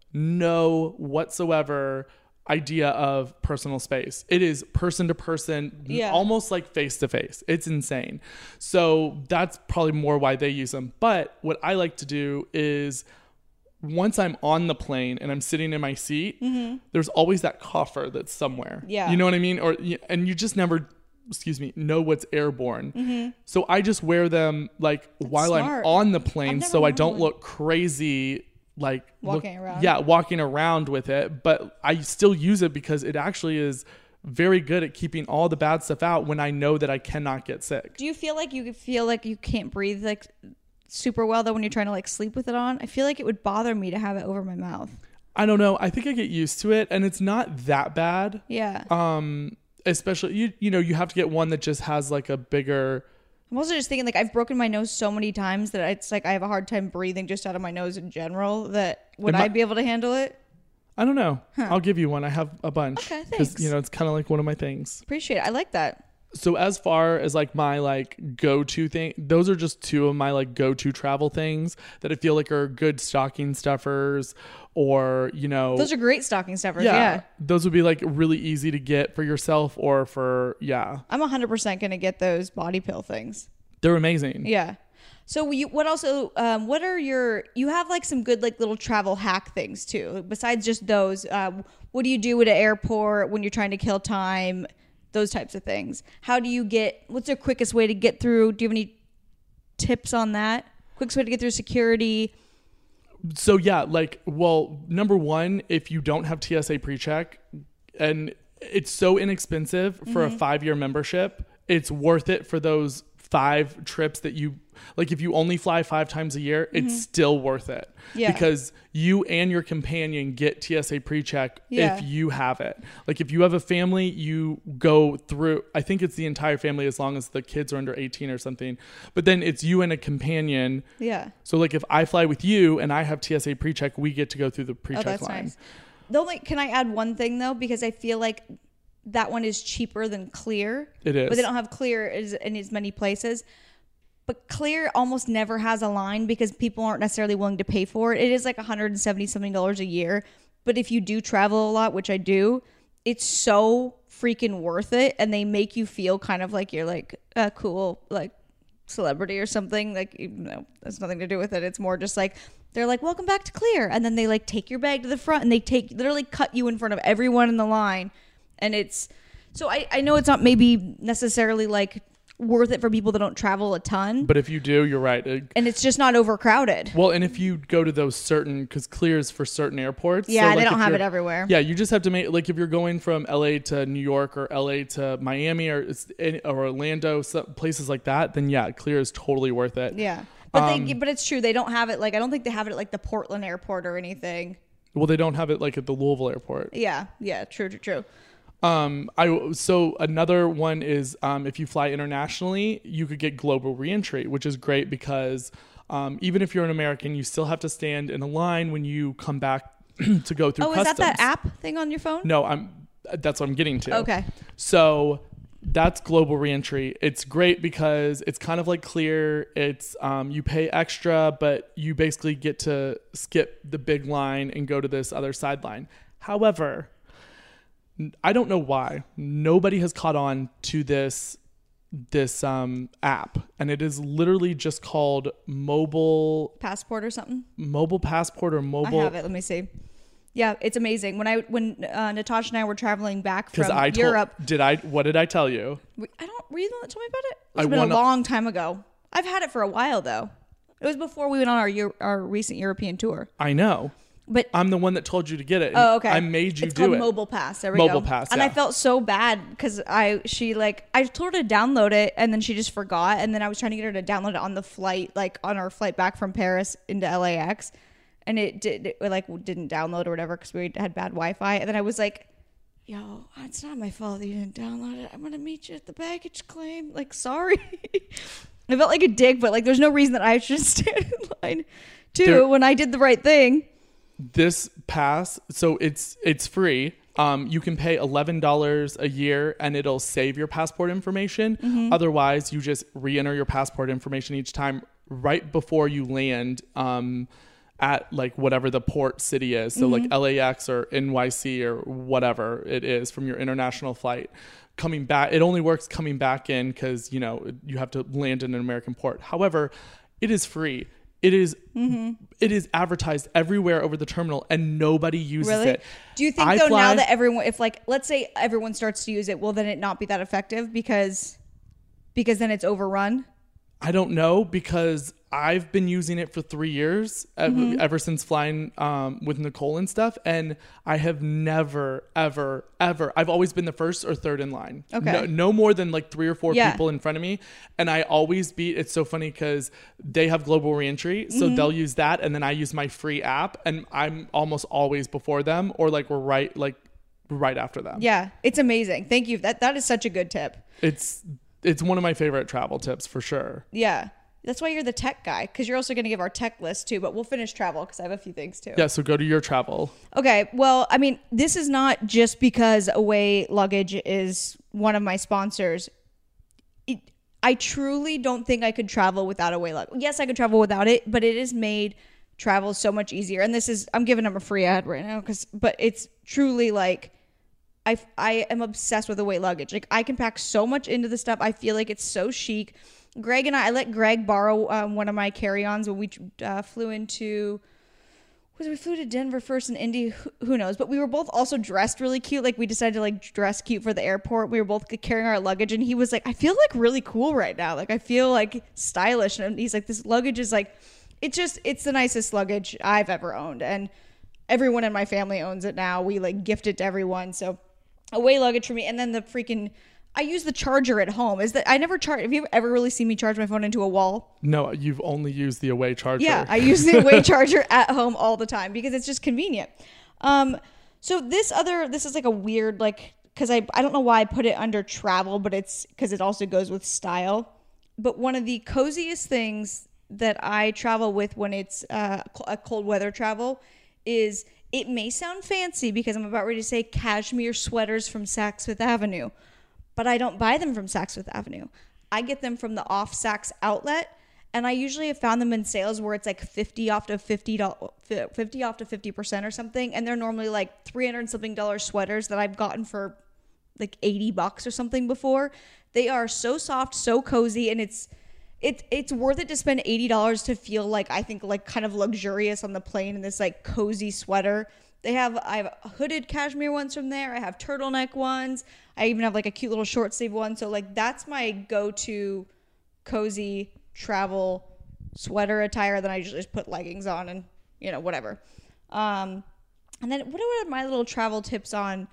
no whatsoever idea of personal space. It is person to person, Yeah. almost like face to face. It's insane. So that's probably more why they use them. But what I like to do is once I'm on the plane and I'm sitting in my seat, mm-hmm. there's always that coffer that's somewhere. Yeah. You know what I mean? Or and you just never, excuse me, know what's airborne. Mm-hmm. So I just wear them like That's while smart. I'm on the plane, I've never so I worn don't one. look crazy. Like Walking look, around. Yeah, walking around with it. But I still use it because it actually is very good at keeping all the bad stuff out when I know that I cannot get sick. Do you feel like you feel like you can't breathe like super well though when you're trying to like sleep with it on? I feel like it would bother me to have it over my mouth. I don't know. I think I get used to it, and it's not that bad. Yeah. Um, especially you you know you have to get one that just has like a bigger. I'm also just thinking like I've broken my nose so many times that it's like I have a hard time breathing just out of my nose in general. That would Am I- I be able to handle it? I don't know. I'll give you one. I have a bunch. Okay, 'Cause, thanks. you know, it's kind of like one of my things. Appreciate it. I like that. So as far as like my like go-to thing, those are just two of my like go-to travel things that I feel like are good stocking stuffers, or you know, Those are great stocking stuffers. yeah, Yeah. those would be like really easy to get for yourself or for yeah, I'm one hundred percent going to get those body pill things. they're amazing. Yeah. So you, what also, um, what are your, you have like some good like little travel hack things too. Besides just those, um, what do you do at an airport when you're trying to kill time? Those types of things. How do you get, what's the quickest way to get through? Do you have any tips on that? Quickest way to get through security? So yeah, like, well, number one, if you don't have T S A pre-check, and it's so inexpensive for Mm-hmm. a five-year membership, it's worth it for those five trips that you, like if you only fly five times a year, it's still worth it. Mm-hmm. Yeah. Because you and your companion get T S A pre-check Yeah. if you have it. Like if you have a family, you go through, I think it's the entire family as long as the kids are under eighteen or something. But then it's you and a companion. Yeah. So like if I fly with you and I have T S A pre-check, we get to go through the pre-check Oh, that's line. nice. The only, can I add one thing though? Because I feel like that one is cheaper than Clear. It is. But they don't have Clear as, in as many places. But Clear almost never has a line because people aren't necessarily willing to pay for it. It is like one hundred seventy something dollars a year. But if you do travel a lot, which I do, it's so freaking worth it. And they make you feel kind of like you're like a cool like celebrity or something. Like, you know, that's nothing to do with it. It's more just like, they're like, welcome back to Clear. And then they like take your bag to the front and they take literally cut you in front of everyone in the line. And it's, so I, I know it's not maybe necessarily like worth it for people that don't travel a ton, But if you do, you're right. It- and it's just not overcrowded. well, and if you go to those certain, because Clear is for certain airports. Yeah, so, they like, don't if have you're- it everywhere. Yeah, you just have to make, like if you're going from L A to New York or L A to Miami or, it's- or Orlando, so places like that, then yeah, Clear is totally worth it. Yeah. But Um, they, but it's true. They don't have it. Like, I don't think they have it at like the Portland airport or anything. Well, they don't have it like at the Louisville airport. Yeah. Yeah. True, true, true. Um, I so another one is um, if you fly internationally, you could get global reentry, which is great because um, even if you're an American, you still have to stand in a line when you come back to go through Oh, customs. is that that app thing on your phone? No, I'm. That's what I'm getting to. Okay. So that's global reentry. It's great because it's kind of like Clear. It's um, you pay extra, but you basically get to skip the big line and go to this other sideline. However, I don't know why nobody has caught on to this this um, app, and it is literally just called mobile Passport or something? mobile passport or I mobile. have it. Let me see. Yeah, it's amazing. When I when uh, Natasha and I were traveling back Because from I told, Europe, did I? What did I tell you? we, I don't. Were you the one that told me about it? It's I been wanna- a long time ago. I've had it for a while though. It was before we went on our Euro- our recent European tour. I know. But I'm the one that told you to get it. oh, okay. I made you it's do called it. Mobile Pass. There we Mobile go. Pass, And I yeah. felt so bad because I she like I told her to download it and then she just forgot. And then I was trying to get her to download it on the flight, like on our flight back from Paris into L A X, and it did it, like didn't download or whatever because we had bad Wi-Fi. And then I was like, "Yo, it's not my fault that you didn't download it. I'm gonna meet you at the baggage claim. Like, sorry." I felt like a dick, but like, there's no reason that I should stand in line too There- when I did the right thing. This pass, so it's it's free. Um, you can pay eleven dollars a year, and it'll save your passport information. Mm-hmm. Otherwise, you just re-enter your passport information each time right before you land. Um, at like whatever the port city is. So mm-hmm. like L A X or N Y C or whatever it is from your international flight. Coming back, it only works coming back in because, you know, you have to land in an American port. However, it is free. It is mm-hmm. it is advertised everywhere over the terminal and nobody uses really? it. Do you think I though fly, now that everyone, if like, let's say everyone starts to use it, will then it not be that effective because because then it's overrun? I don't know, because I've been using it for three years ever, mm-hmm. ever since flying um, with Nicole and stuff. And I have never, ever, ever, I've always been the first or third in line. Okay. No, no more than like three or four yeah. people in front of me. And I always beat, it's so funny because they have global reentry. So mm-hmm. they'll use that. And then I use my free app and I'm almost always before them or like we're right, like right after them. Yeah. It's amazing. Thank you. That That is such a good tip. It's, it's one of my favorite travel tips for sure. Yeah. That's why you're the tech guy, because you're also going to give our tech list too, but we'll finish travel because I have a few things too. Yeah, so go to your travel. Okay, well, I mean, this is not just because Away Luggage is one of my sponsors. It, I truly don't think I could travel without Away Luggage. Yes, I could travel without it, but it has made travel so much easier. And this is, I'm giving them a free ad right now, because, but it's truly like, I, I am obsessed with Away Luggage. Like, I can pack so much into the stuff. I feel like it's so chic. Greg and I, I let Greg borrow um, one of my carry-ons when we uh, flew into, was we flew to Denver first and Indy, who, who knows, but we were both also dressed really cute. Like we decided to like dress cute for the airport. We were both carrying our luggage and he was like, I feel like really cool right now. Like I feel like stylish. And he's like, this luggage is like, it's just, it's the nicest luggage I've ever owned. And everyone in my family owns it now. We like gift it to everyone. So Away Luggage for me. And then the freaking, I use the charger at home. Is that I never charge. Have you ever really seen me charge my phone into a wall? No, you've only used the Away charger. Yeah, I use the Away charger at home all the time because it's just convenient. Um, so this other, this is like a weird, like, because I, I don't know why I put it under travel, but it's because it also goes with style. But one of the coziest things that I travel with when it's uh, a cold weather travel is, it may sound fancy because I'm about ready to say cashmere sweaters from Saks Fifth Avenue. But I don't buy them from Saks Fifth Avenue. I get them from the off Saks outlet, and I usually have found them in sales where it's like fifty off to fifty fifty off to fifty percent or something, and they're normally like three hundred and something dollar sweaters that I've gotten for like eighty bucks or something before. They are so soft, so cozy, and it's it it's worth it to spend eighty dollars to feel like, I think, like kind of luxurious on the plane in this like cozy sweater. They have, I have hooded cashmere ones from there. I have turtleneck ones. I even have like a cute little short sleeve one. So like that's my go-to cozy travel sweater attire. Then I usually just put leggings on and, you know, whatever. Um, and then what are my little travel tips on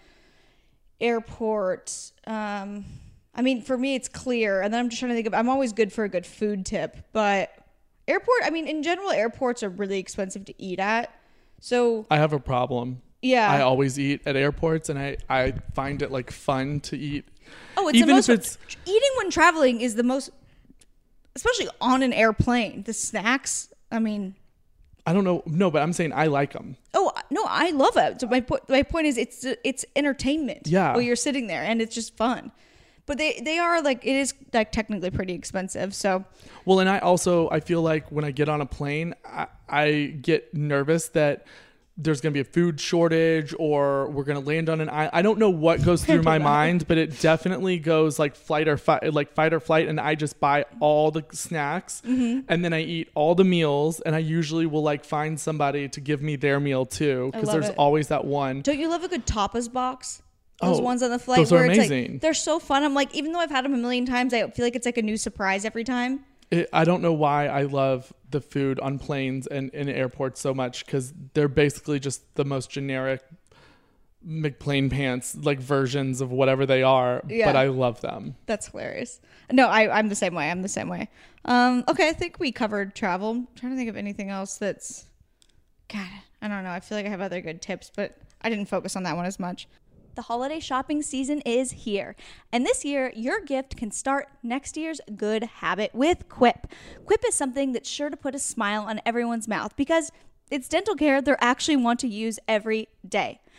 airport? Um, I mean, for me, it's clear. And then I'm just trying to think of, I'm always good for a good food tip. But airport, I mean, in general, airports are really expensive to eat at. So I have a problem. Yeah. I always eat at airports and I, I find it like fun to eat. Oh, it's even the most, if it's eating when traveling is the most, especially on an airplane. The snacks, I mean, I don't know. No, but I'm saying I like them. Oh, no, I love it. So my point, my point is it's, it's entertainment. Yeah. While you're sitting there and it's just fun. But they, they are like, it is like technically pretty expensive. So, well, and I also, I feel like when I get on a plane, I, I get nervous that there's going to be a food shortage or we're going to land on an island. I don't know what goes through my mind, but it definitely goes like flight or fight, like fight or flight. And I just buy all the snacks mm-hmm. and then I eat all the meals. And I usually will like find somebody to give me their meal too. Cause there's it. always that one. Don't you love a good tapas box? Those oh, ones on the flight those where are it's amazing. like, they're so fun. I'm like, even though I've had them a million times, I feel like it's like a new surprise every time. It, I don't know why I love the food on planes and in airports so much because they're basically just the most generic McPlane pants, like versions of whatever they are, yeah. But I love them. That's hilarious. No, I, I'm the same way. I'm the same way. Um, okay, I think we covered travel. I'm trying to think of anything else that's, God, I don't know. I feel like I have other good tips, but I didn't focus on that one as much. The holiday shopping season is here. And this year, your gift can start next year's good habit with Quip. Quip is something that's sure to put a smile on everyone's mouth because it's dental care they actually want to use every day.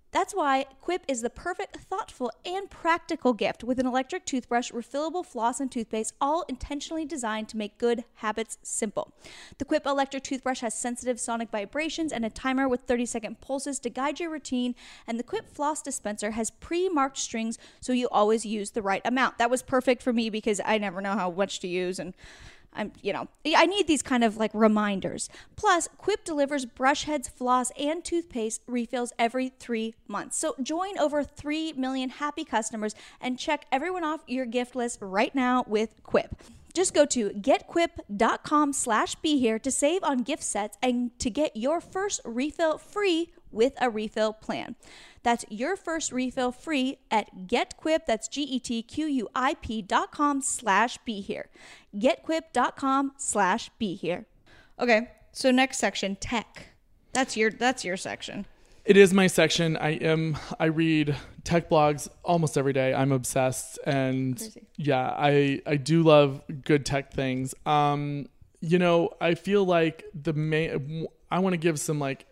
That's why Quip is the perfect, thoughtful, and practical gift with an electric toothbrush, refillable floss, and toothpaste, all intentionally designed to make good habits simple. The Quip electric toothbrush has sensitive sonic vibrations and a timer with thirty second pulses to guide your routine, and the Quip floss dispenser has pre-marked strings so you always use the right amount. That was perfect for me because I never know how much to use, and I'm, you know, I need these kind of like reminders. Plus, Quip delivers brush heads, floss, and toothpaste refills every three months. So join over three million happy customers and check everyone off your gift list right now with Quip. Just go to getquip.com slash be here to save on gift sets and to get your first refill free with a refill plan. That's your first refill free at GetQuip, that's G-E-T-Q-U-I-P dot com slash be here. GetQuip.com slash be here. Okay, so next section, tech. That's your that's your section. It is my section. I am. I read tech blogs almost every day. I'm obsessed, and Crazy. yeah, I I do love good tech things. Um, you know, I feel like the main. I want to give some like,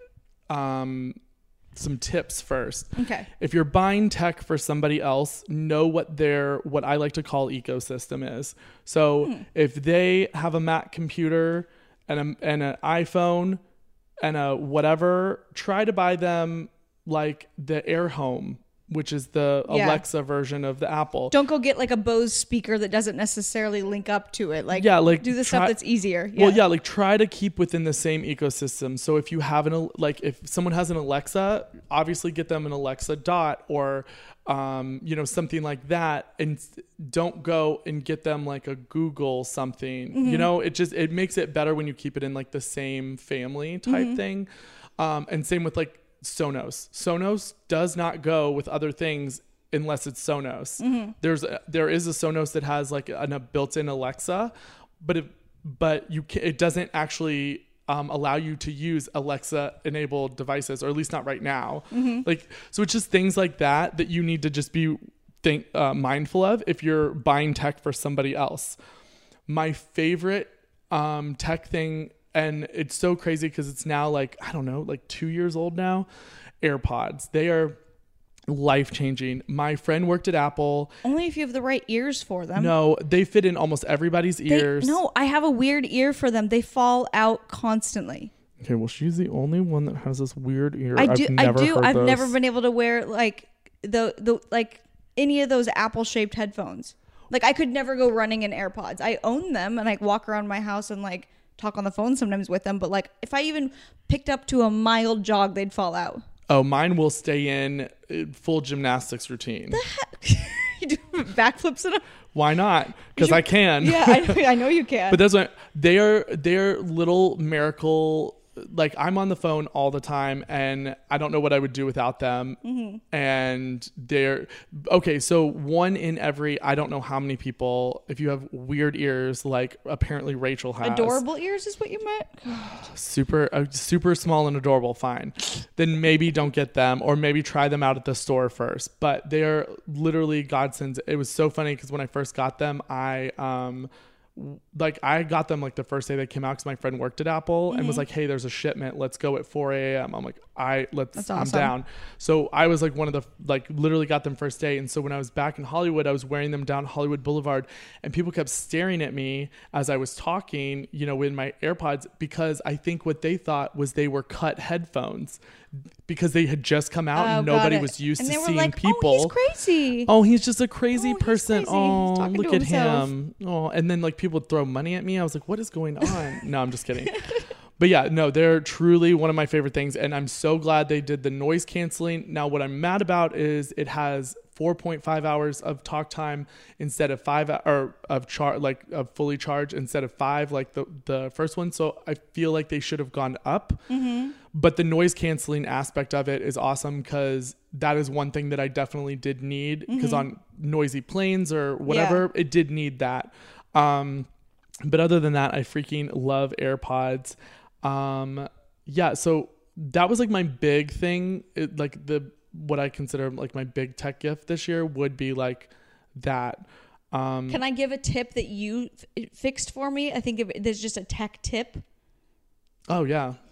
um, some tips first. Okay. If you're buying tech for somebody else, know what their what I like to call ecosystem is. So hmm. if they have a Mac computer and a, and an iPhone and a whatever, try to buy them like the Air Home, which is the Yeah. Alexa version of the Apple. Don't go get like a Bose speaker that doesn't necessarily link up to it. Like, Yeah, like do the try- stuff that's easier. Well, yeah, like try to keep within the same ecosystem. So if you have an, like if someone has an Alexa, obviously get them an Alexa Dot or, um, you know, something like that. And don't go and get them like a Google something, Mm-hmm. you know, it just, it makes it better when you keep it in like the same family type Mm-hmm. thing. Um, and same with like Sonos. Sonos does not go with other things unless it's Sonos. Mm-hmm. There's a, there is a Sonos that has like an, a built-in Alexa, but it, but you can, it doesn't actually um, allow you to use Alexa enabled devices, or at least not right now. Mm-hmm. Like, so it's just things like that that you need to just be think uh, mindful of if you're buying tech for somebody else. My favorite um, tech thing, and it's so crazy because it's now like, I don't know, like two years old now, AirPods. They are life-changing. My friend worked at Apple. Only if you have the right ears for them. No, they fit in almost everybody's They- ears. no, I have a weird ear for them. They fall out constantly. Okay, well, she's the only one that has this weird ear. I do. I've never I do. heard I've this. never been able to wear like the the like any of those Apple-shaped headphones. Like I could never go running in AirPods. I own them and I walk around my house and like talk on the phone sometimes with them. But like if I even picked up to a mild jog, they'd fall out. Oh, mine will stay in uh, full gymnastics routine. You do backflips in them? Why not? Because I can. Yeah, I, I know you can. But that's why they are they're little miracle. Like I'm on the phone all the time and I don't know what I would do without them. Mm-hmm. And they're okay. So one in every, I don't know how many people, if you have weird ears, like apparently Rachel has. Adorable ears is what you meant? super, uh, super small and adorable. Fine. Then maybe don't get them, or maybe try them out at the store first. But they are literally godsends. It was so funny because when I first got them, I, um, like I got them like the first day they came out because my friend worked at Apple mm-hmm. and was like, hey, there's a shipment, let's go at four a.m. I'm like, I let's That's I'm awesome. down. So I was like one of the like literally got them first day. And so when I was back in Hollywood, I was wearing them down Hollywood Boulevard and people kept staring at me as I was talking, you know, with my AirPods, because I think what they thought was they were cut headphones because they had just come out Oh, and got nobody it. was used and to they were seeing like, people. Oh, he's crazy. Oh, he's just a crazy Oh, he's person. crazy. He's Oh, talking look to at himself. him. Oh, and then like people would throw money at me. I was like, what is going on? No, I'm just kidding. But yeah, no, they're truly one of my favorite things. And I'm so glad they did the noise canceling. Now, what I'm mad about is it has four point five hours of talk time instead of five, or of char like of fully charged instead of five, like the, the first one. So I feel like they should have gone up. Mm-hmm. But the noise canceling aspect of it is awesome because that is one thing that I definitely did need, because mm-hmm. on noisy planes or whatever, yeah. it did need that. Um, but other than that, I freaking love AirPods. Um, yeah, so that was like my big thing. It, like the, what I consider like my big tech gift this year would be like that. Um, Can I give a tip that you f- fixed for me? I think if, there's just a tech tip. Oh yeah.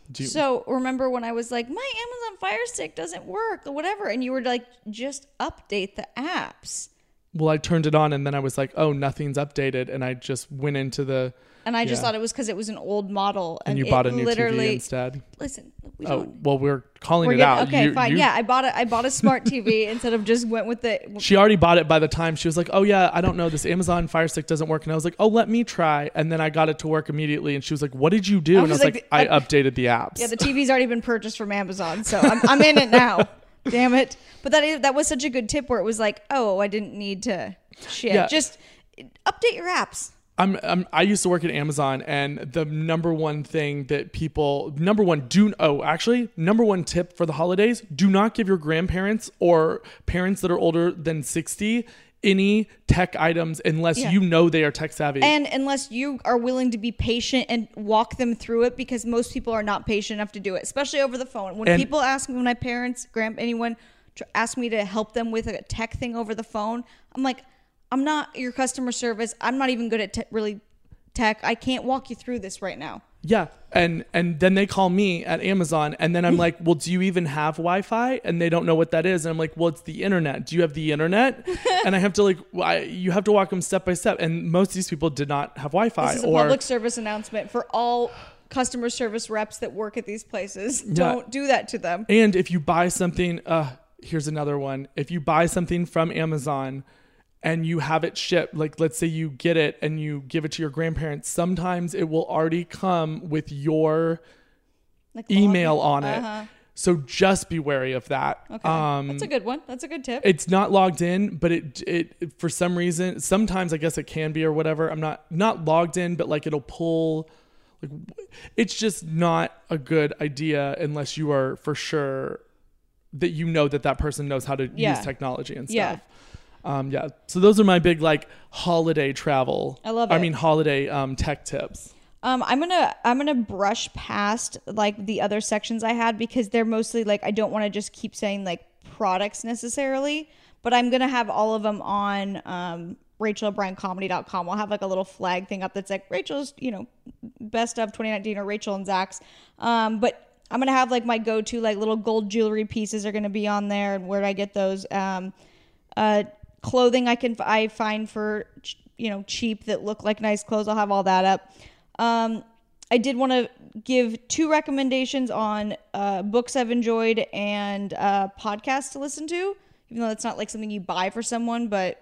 Do you, So remember when I was like, my Amazon Fire Stick doesn't work or whatever, and you were like, just update the apps. well, I turned it on and then I was like, oh, nothing's updated. And I just went into the... And I just Yeah. thought it was because it was an old model. And, And, you it bought a new literally, T V instead. Listen, we Oh, don't. well, we're calling We're it getting, out. okay, You- fine. you- Yeah, I bought a I bought a smart T V instead of just went with the. She already bought it by the time she was like, oh, yeah, I don't know. This Amazon Fire Stick doesn't work. And I was like, oh, let me try. And then I got it to work immediately. And she was like, what did you do? I And I was was like, like, I I- updated the apps. Yeah, the T V's already been purchased from Amazon, so I'm, I'm in it now. Damn it! But that is, that was such a good tip where it was like, oh, I didn't need to. Shit, Yeah. just update your apps. I'm, I'm I used to work at Amazon, and the number one thing that people number one do oh actually number one tip for the holidays: do not give your grandparents or parents that are older than sixty any tech items unless Yeah. you know they are tech savvy. And unless you are willing to be patient and walk them through it, because most people are not patient enough to do it, especially over the phone. When And- people ask me, when my parents, grand, anyone tr- ask me to help them with a tech thing over the phone, I'm like, I'm not your customer service. I'm not even good at te- really tech. I can't walk you through this right now. Yeah. And and then they call me at Amazon, and then I'm like, well, do you even have Wi-Fi? And they don't know what that is. And I'm like, well, it's the internet. Do you have the internet? And I have to like, I, you have to walk them step by step. And most of these people did not have Wi-Fi. This is a or public service announcement for all customer service reps that work at these places. Don't do that to them. And if you buy something, uh, here's another one. If you buy something from Amazon and you have it shipped, like let's say you get it and you give it to your grandparents, sometimes it will already come with your Like email login. on it. Uh-huh. So just be wary of that. Okay, Um, that's a good one. That's a good tip. it's not logged in, but it, it it for some reason sometimes I guess it can be or whatever. I'm not not logged in, but like it'll pull. Like it's just not a good idea unless you are for sure that you know that that person knows how to Yeah. use technology and stuff. Yeah. Um, yeah. So those are my big like holiday travel. I love I it. mean holiday um, tech tips. Um, I'm gonna I'm gonna brush past like the other sections I had because they're mostly like I don't want to just keep saying like products necessarily, but I'm gonna have all of them on um, Rachel O'Brien Comedy dot com. I'll have like a little flag thing up that's like Rachel's, you know, best of twenty nineteen or Rachel and Zach's. Um, but I'm gonna have like my go-to like little gold jewelry pieces are gonna be on there, and where do I get those? Um, uh, clothing I can I find for you know cheap that look like nice clothes. I'll have all that up. Um, I did want to give two recommendations on uh, books I've enjoyed and uh, podcasts to listen to, even though that's not like something you buy for someone, but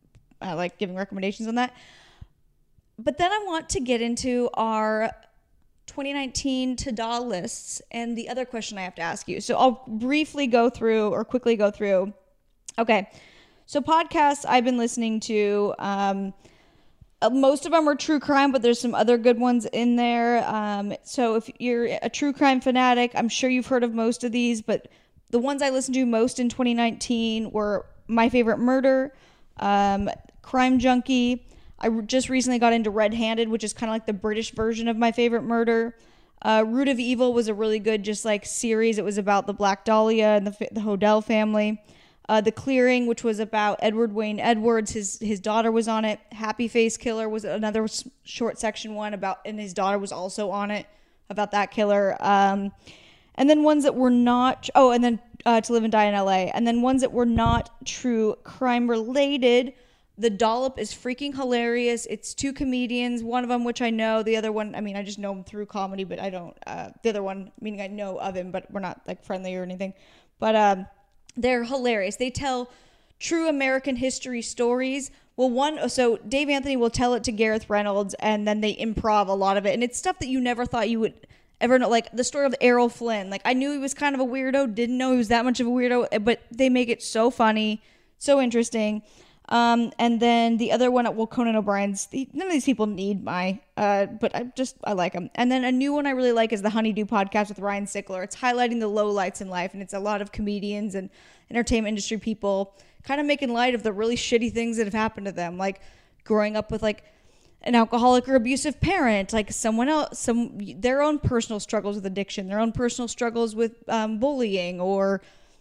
I like giving recommendations on that. But then I want to get into our twenty nineteen to-do lists and the other question I have to ask you. So I'll briefly go through or quickly go through. Okay. So podcasts I've been listening to, um, Uh, most of them are true crime, but there's some other good ones in there. Um, so if you're a true crime fanatic, I'm sure you've heard of most of these, but the ones I listened to most in twenty nineteen were My Favorite Murder, um, Crime Junkie. I re- just recently got into Red Handed, which is kind of like the British version of My Favorite Murder. Uh, Root of Evil was a really good just like series. It was about the Black Dahlia and the, the Hodel family. Uh, The Clearing, which was about Edward Wayne Edwards, his his daughter was on it. Happy Face Killer was another s- short section one about, and his daughter was also on it about that killer. Um, and then ones that were not, oh, and then uh, To Live and Die in L A. And then ones that were not true crime related. The Dollop is freaking hilarious. It's two comedians, one of them which I know, the other one, I mean, I just know him through comedy, but I don't. Uh, the other one, meaning I know of him, but we're not like friendly or anything. But um. They're hilarious. They tell true American history stories. Well, one, so Dave Anthony will tell it to Gareth Reynolds, and then they improv a lot of it. And it's stuff that you never thought you would ever know. Like the story of Errol Flynn. Like I knew he was kind of a weirdo, didn't know he was that much of a weirdo, but they make it so funny, so interesting. Um, and then the other one, well, Conan O'Brien's, the, none of these people need my, uh, but I just, I like them. And then a new one I really like is the Honeydew podcast with Ryan Sickler. It's highlighting the lowlights in life, and it's a lot of comedians and entertainment industry people kind of making light of the really shitty things that have happened to them, like growing up with like an alcoholic or abusive parent, like someone else, some, their own personal struggles with addiction, their own personal struggles with um, bullying, or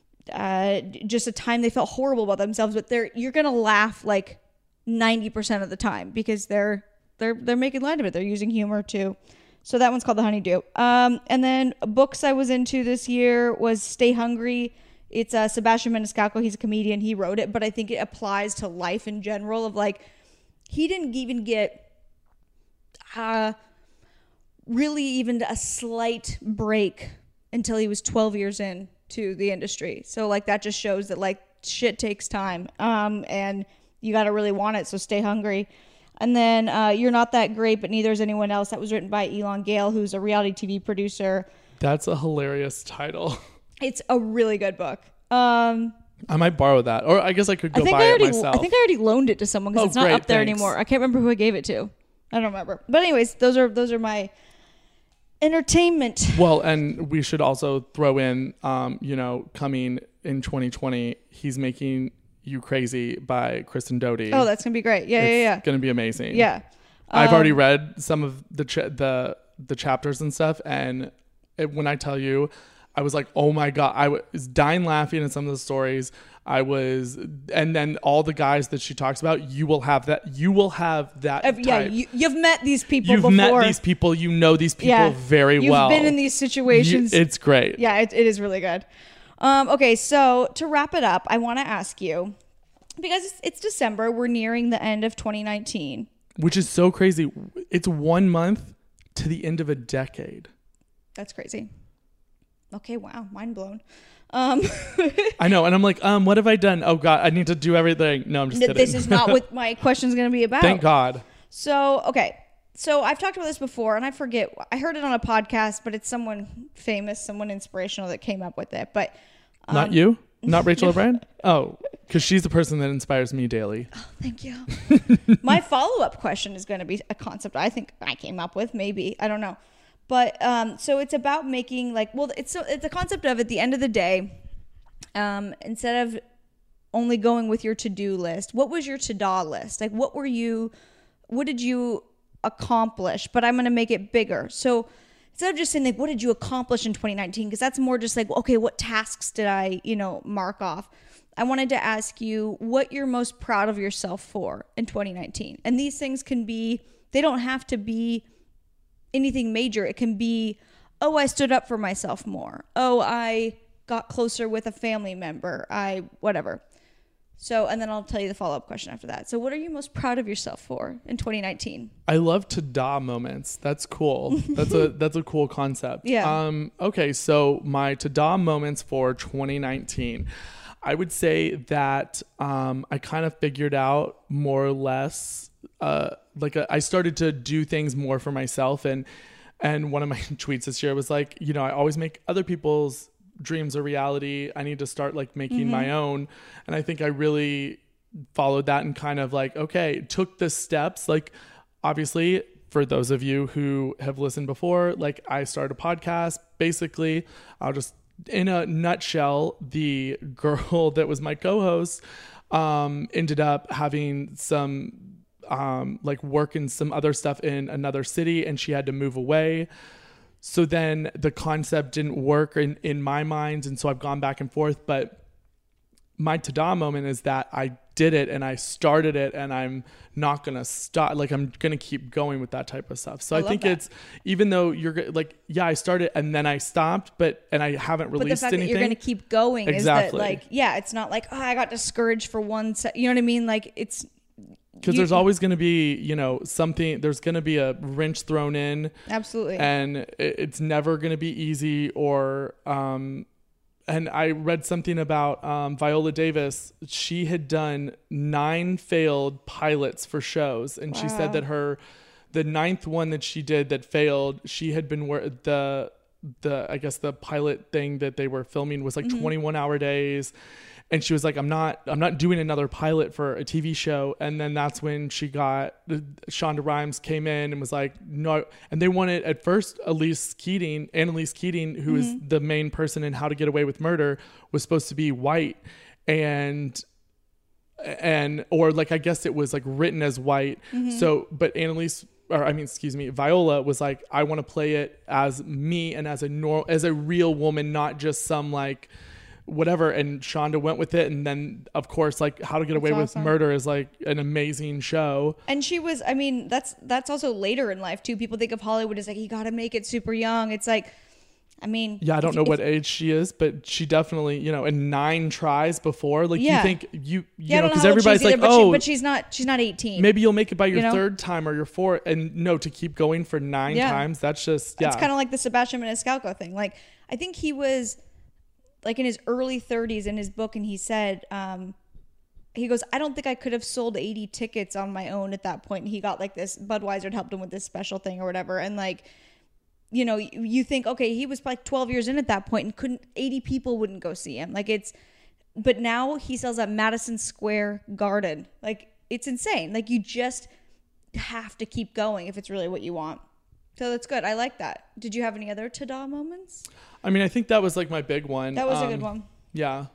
uh just a time they felt horrible about themselves, but they're you're gonna laugh like ninety percent of the time because they're they're they're making light of it. They're using humor to So that one's called The Honeydew. Um, and then books I was into this year was Stay Hungry. It's uh, Sebastian Maniscalco. He's a comedian. He wrote it, but I think it applies to life in general of like, he didn't even get uh, really even a slight break until he was twelve years in to the industry. So like that just shows that like shit takes time um, and you got to really want it. So Stay Hungry. And then uh, You're Not That Great, but Neither Is Anyone Else. That was written by Elon Gale, who's a reality T V producer. That's a hilarious title. It's a really good book. Um, I might borrow that. Or I guess I could go I think buy I already, it myself. I think I already loaned it to someone because Oh, it's not great, up there thanks. anymore. I can't remember who I gave it to. I don't remember. But anyways, those are those are my entertainment. Well, and we should also throw in, um, you know, coming in twenty twenty, He's Making You Crazy by Kristen Doty. Oh, that's gonna be great. Yeah, it's yeah, yeah. gonna be amazing. Yeah. I've Um, already read some of the ch- the the chapters and stuff, and it, when I tell you, I was like, oh my god, I was dying laughing at some of the stories. I was, and then all the guys that she talks about, you will have that. You will have that. Uh, yeah, type. you, you've met these people You've before. met these people. You know these people Yeah. very You've well. been in these situations. You, it's great. Yeah, it, it is really good. Um, okay, so to wrap it up, I want to ask you, because it's, it's December, we're nearing the end of twenty nineteen. Which is so crazy. It's one month to the end of a decade. That's crazy. Okay, wow, mind blown. Um, I know, and I'm like, um, what have I done? Oh God, I need to do everything. No, I'm just kidding. this is not what my question is going to be about. Thank God. So, okay. So I've talked about this before, and I forget. I heard it on a podcast, but it's someone famous, someone inspirational that came up with it. But um, Not you? Not Rachel O'Brien? Oh, because she's the person that inspires me daily. Oh, thank you. My follow-up question is going to be a concept I think I came up with, maybe. I don't know. But um, so it's about making like, well, it's, it's the concept of at the end of the day, um, instead of only going with your to-do list, what was your to-do list? Like, what were you, what did you accomplish? But I'm going to make it bigger. So instead of just saying like, what did you accomplish in twenty nineteen? Because that's more just like, okay, what tasks did I, you know, mark off? I wanted to ask you what you're most proud of yourself for in twenty nineteen. And these things can be, they don't have to be anything major. It can be, oh, I stood up for myself more. Oh, I got closer with a family member. I, whatever. So, and then I'll tell you the follow-up question after that. So what are you most proud of yourself for in twenty nineteen? I love ta-da moments. That's cool. That's a that's a cool concept. Yeah. Um, okay, so my ta-da moments for twenty nineteen. I would say that um, I kind of figured out more or less, uh, like a, I started to do things more for myself. And and one of my tweets this year was like, you know, I always make other people's dreams a reality. I need to start like making mm-hmm. my own. And I think I really followed that and kind of like, okay, took the steps. Like, obviously, for those of you who have listened before, like I started a podcast. Basically, I'll just, in a nutshell, the girl that was my co-host um, ended up having some um, like work and some other stuff in another city, and she had to move away. So then the concept didn't work in, in my mind. And so I've gone back and forth, but my ta-da moment is that I did it and I started it and I'm not going to stop. Like I'm going to keep going with that type of stuff. So I, I think that. It's, even though you're like, yeah, I started and then I stopped, but, and I haven't released anything. But the fact anything. That you're going to keep going exactly. is that like, yeah, it's not like, oh, I got discouraged for one set. You know what I mean? Like it's, because there's always going to be, you know, something, there's going to be a wrench thrown in. Absolutely. And it, it's never going to be easy or, um, and I read something about um, Viola Davis. She had done nine failed pilots for shows. And wow. she said that her, the ninth one that she did that failed, she had been where the, the, I guess the pilot thing that they were filming was like mm-hmm. twenty-one hour days. And she was like, I'm not, I'm not doing another pilot for a T V show. And then that's when she got, Shonda Rhimes came in and was like, no. And they wanted at first, Elise Keating, Annalise Keating, who mm-hmm. is the main person in How to Get Away with Murder, was supposed to be white. And, and, or like, I guess it was like written as white. Mm-hmm. So, but Annalise, or I mean, excuse me, Viola was like, I want to play it as me and as a normal, as a real woman, not just some like, whatever. And Shonda went with it. And then, of course, like How to Get Away That's with awesome. Murder is like an amazing show. And she was, I mean, that's that's also later in life too. People think of Hollywood as like, you got to make it super young. It's like, I mean, Yeah, I don't if- know if- what age she is, but she definitely, you know, in nine tries before, like Yeah. you think you, you Yeah, I know, don't know because how old she is everybody's like, either, but, oh, she, but she's not. She's not eighteen. maybe you'll make it by your You know? third time or your fourth. And no, to keep going for nine Yeah. times, that's just, yeah. It's kind of like the Sebastian Maniscalco thing. Like, I think he was like in his early thirties in his book, and he said, um, he goes, I don't think I could have sold eighty tickets on my own at that point. And he got like this, Budweiser had helped him with this special thing or whatever. And like, you know, you, you think, okay, he was like twelve years in at that point and couldn't, eighty people wouldn't go see him. Like it's, but now he sells at Madison Square Garden. Like it's insane. Like you just have to keep going if it's really what you want. So that's good. I like that. Did you have any other ta-da moments? I mean, I think that was like my big one. That was a Um, good one. Yeah.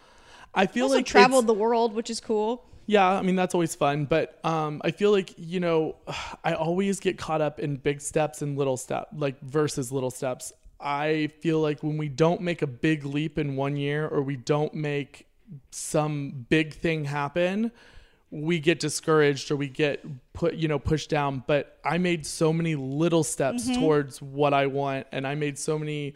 I feel Also like traveled it's- the world, which is cool. Yeah, I mean, that's always fun. But um, I feel like, you know, I always get caught up in big steps and little steps, like versus little steps. I feel like when we don't make a big leap in one year or we don't make some big thing happen, we get discouraged or we get put, you know, pushed down. But I made so many little steps Mm-hmm. towards what I want. And I made so many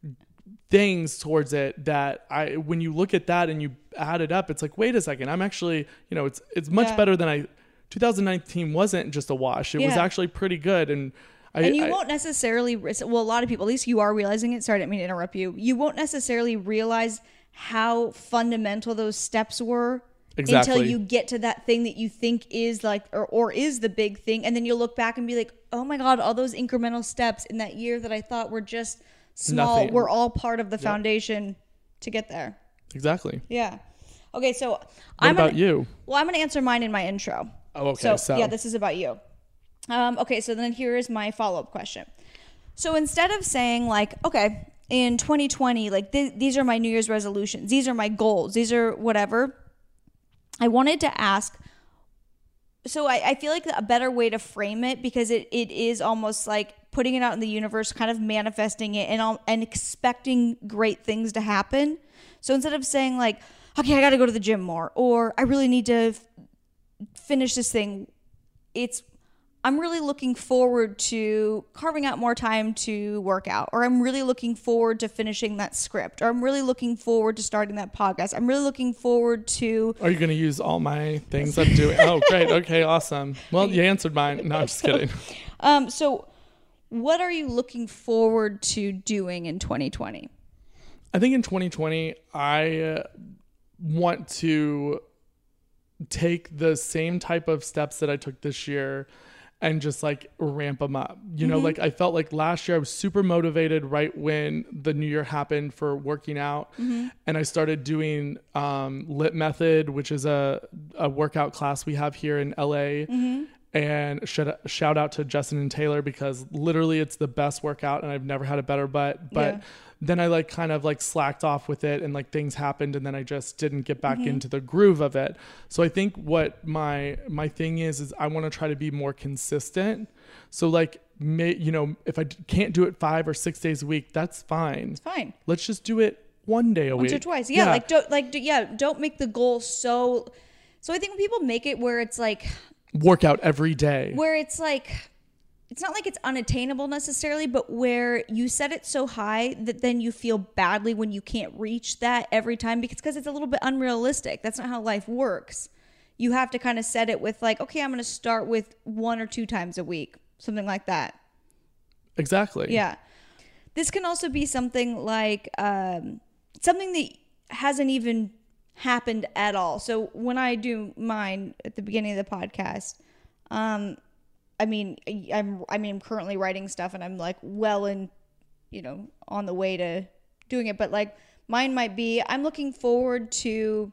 things towards it that I, when you look at that and you add it up, it's like, wait a second, I'm actually, you know, it's, it's much Yeah. better than I, twenty nineteen wasn't just a wash. It was Yeah. actually pretty good. And I, And you I- won't necessarily, well, a lot of people, at least you are realizing it. Sorry, I didn't mean to interrupt you. You won't necessarily realize how fundamental those steps were until Exactly. you get to that thing that you think is like, or, or is the big thing. And then you'll look back and be like, oh my God, all those incremental steps in that year that I thought were just small Nothing. were all part of the foundation to get there. exactly. Yeah. Okay, so What I'm about gonna, you? Well, I'm going to answer mine in my intro. Oh, okay. So, So, yeah, this is about you. Um, okay, so then here is my follow-up question. So instead of saying like, okay, in twenty twenty, like th- these are my New Year's resolutions, these are my goals, these are whatever, I wanted to ask, so I, I feel like a better way to frame it, because it, it is almost like putting it out in the universe, kind of manifesting it and, all, and expecting great things to happen. So instead of saying like, okay, I got to go to the gym more, or I really need to f- finish this thing, it's, I'm really looking forward to carving out more time to work out, or I'm really looking forward to finishing that script, or I'm really looking forward to starting that podcast. I'm really looking forward to, are you going to use all my things I'm doing? Oh, great. Okay, awesome. Well, you answered mine. No, I'm just kidding. um, so what are you looking forward to doing in twenty twenty? I think in twenty twenty, I uh, want to take the same type of steps that I took this year and just like ramp them up. You know, like I felt like last year I was super motivated right when the new year happened for working out. And I started doing um, Lit Method, which is a, a workout class we have here in L A. And shout, shout out to Justin and Taylor, because literally it's the best workout and I've never had a better butt. But Yeah. then I like kind of like slacked off with it and like things happened and then I just didn't get back into the groove of it. So I think what my my thing is is I want to try to be more consistent. So like may, you know, if I d- can't do it five or six days a week, that's fine. It's fine. Let's just do it one day a Once week. or twice. Yeah, like don't like do, yeah, don't make the goal so so I think when people make it where it's like work out every day. where it's like it's not like it's unattainable necessarily, but where you set it so high that then you feel badly when you can't reach that every time, because because it's a little bit unrealistic. That's not how life works. You have to kind of set it with like, okay, I'm going to start with one or two times a week, something like that. Exactly. Yeah. This can also be something like um, something that hasn't even happened at all. So when I do mine at the beginning of the podcast, um, I mean, I'm I mean, I'm currently writing stuff and I'm like well in, you know, on the way to doing it. But like mine might be, I'm looking forward to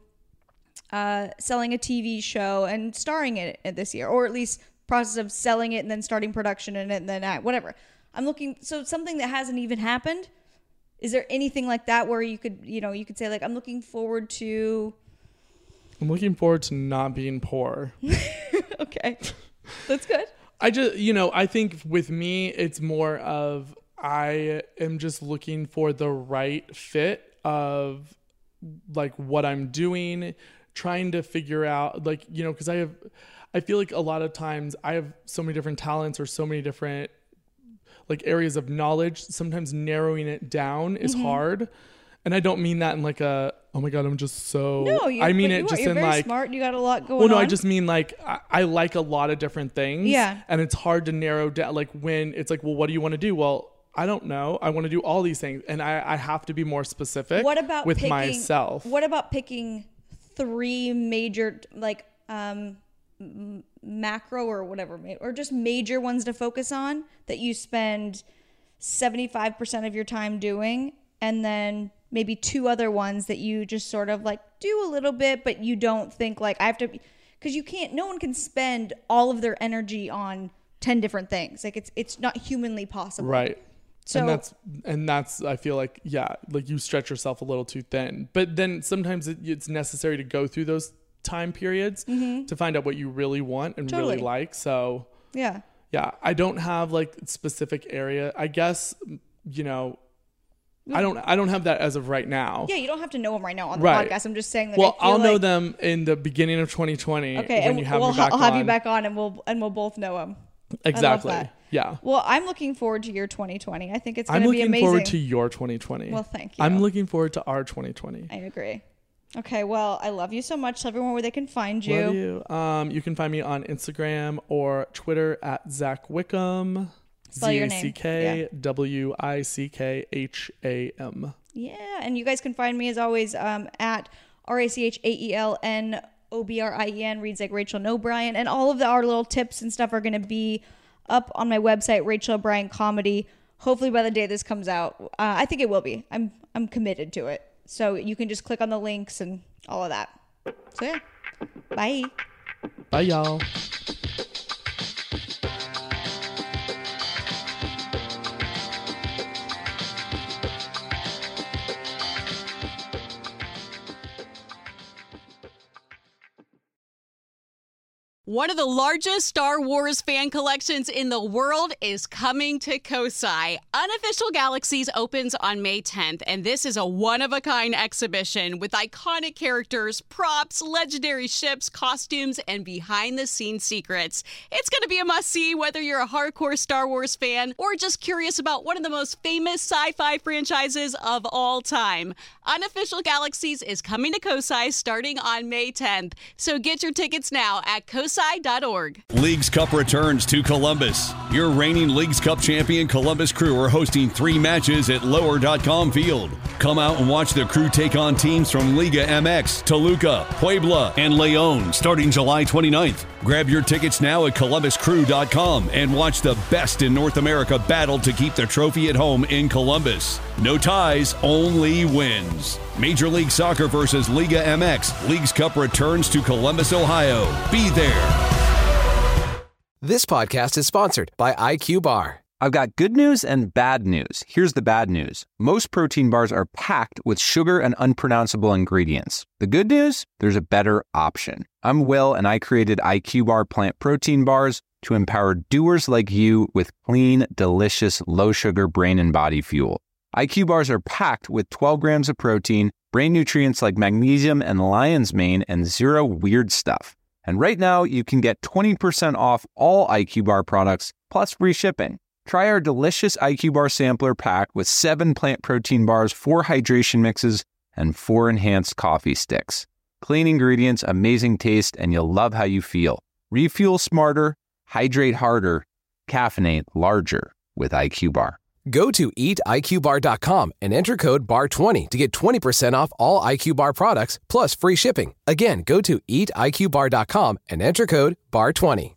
uh, selling a T V show and starring in it this year, or at least process of selling it and then starting production in it and then I, whatever. I'm looking, so something that hasn't even happened. Is there anything like that where you could, you know, you could say like, I'm looking forward to, I'm looking forward to not being poor. okay, that's good. I just, you know, I think with me, it's more of I am just looking for the right fit of like what I'm doing, trying to figure out like, you know, because I have, I feel like a lot of times I have so many different talents or so many different like areas of knowledge. Sometimes narrowing it down is mm-hmm. hard. And I don't mean that in like a, oh my God, I'm just so, no, you, I mean it you just are. You're in very like, smart. You got a lot going well, no, on. I just mean like, I, I like a lot of different things. Yeah. And it's hard to narrow down. Like when it's like, well, what do you want to do? Well, I don't know. I want to do all these things. And I, I have to be more specific what about with picking, myself. What about picking three major, like, um, m- macro or whatever, or just major ones to focus on that you spend seventy-five percent of your time doing, and then maybe two other ones that you just sort of like do a little bit, but you don't think like I have to, because you can't, no one can spend all of their energy on ten different things. Like it's, it's not humanly possible. Right. So and that's, and that's, I feel like, yeah, like you stretch yourself a little too thin, but then sometimes it, it's necessary to go through those time periods mm-hmm. to find out what you really want and totally. really like. So yeah. Yeah. I don't have like specific area. I guess, you know, I don't. I don't have that as of right now. Yeah, you don't have to know them right now on the right. podcast. I'm just saying that. Well, I'll like, know them in the beginning of twenty twenty. Okay, when and you have we'll, me back I'll have on. you back on, and we'll and we'll both know them. Exactly. I love that. Yeah. Well, I'm looking forward to your twenty twenty. I think it's going to be amazing. I'm looking forward to your twenty twenty. Well, thank you. I'm looking forward to our twenty twenty. I agree. Okay. Well, I love you so much. Tell everyone where they can find you. Love you. Um, you can find me on Instagram or Twitter at Zach Wickham. Spell your name. Z A C K W I C K H A M. Yeah, and you guys can find me as always um, at R A C H A E L N O B R I E N, reads like Rachel and O'Brien, and all of the, our little tips and stuff are going to be up on my website, Rachel O'Brien Comedy. Hopefully by the day this comes out, uh, I think it will be. I'm I'm committed to it, so you can just click on the links and all of that. So yeah, bye. Bye, y'all. One of the largest Star Wars fan collections in the world is coming to Kosai. Unofficial Galaxies opens on May tenth, and this is a one-of-a-kind exhibition with iconic characters, props, legendary ships, costumes, and behind-the-scenes secrets. It's going to be a must-see whether you're a hardcore Star Wars fan or just curious about one of the most famous sci-fi franchises of all time. Unofficial Galaxies is coming to Kosai starting on May tenth, so get your tickets now at kosai dot org. Leagues Cup returns to Columbus. Your reigning Leagues Cup champion Columbus Crew are hosting three matches at lower dot com field. Come out and watch the Crew take on teams from Liga M X, Toluca, Puebla, and Leon starting July twenty-ninth. Grab your tickets now at columbus crew dot com and watch the best in North America battle to keep the trophy at home in Columbus. No ties, only wins. Major League Soccer versus Liga M X. Leagues Cup returns to Columbus, Ohio. Be there. This podcast is sponsored by I Q Bar. I've got good news and bad news. Here's the bad news. Most protein bars are packed with sugar and unpronounceable ingredients. The good news? There's a better option. I'm Will, and I created I Q Bar plant protein bars to empower doers like you with clean, delicious, low-sugar brain and body fuel. I Q Bars are packed with twelve grams of protein, brain nutrients like magnesium and lion's mane, and zero weird stuff. And right now, you can get twenty percent off all I Q Bar products, plus free shipping. Try our delicious I Q Bar sampler pack with seven plant protein bars, four hydration mixes, and four enhanced coffee sticks. Clean ingredients, amazing taste, and you'll love how you feel. Refuel smarter, hydrate harder, caffeinate larger with I Q Bar. Go to eat I Q bar dot com and enter code B A R twenty to get twenty percent off all I Q Bar products plus free shipping. Again, go to eat I Q bar dot com and enter code B A R twenty.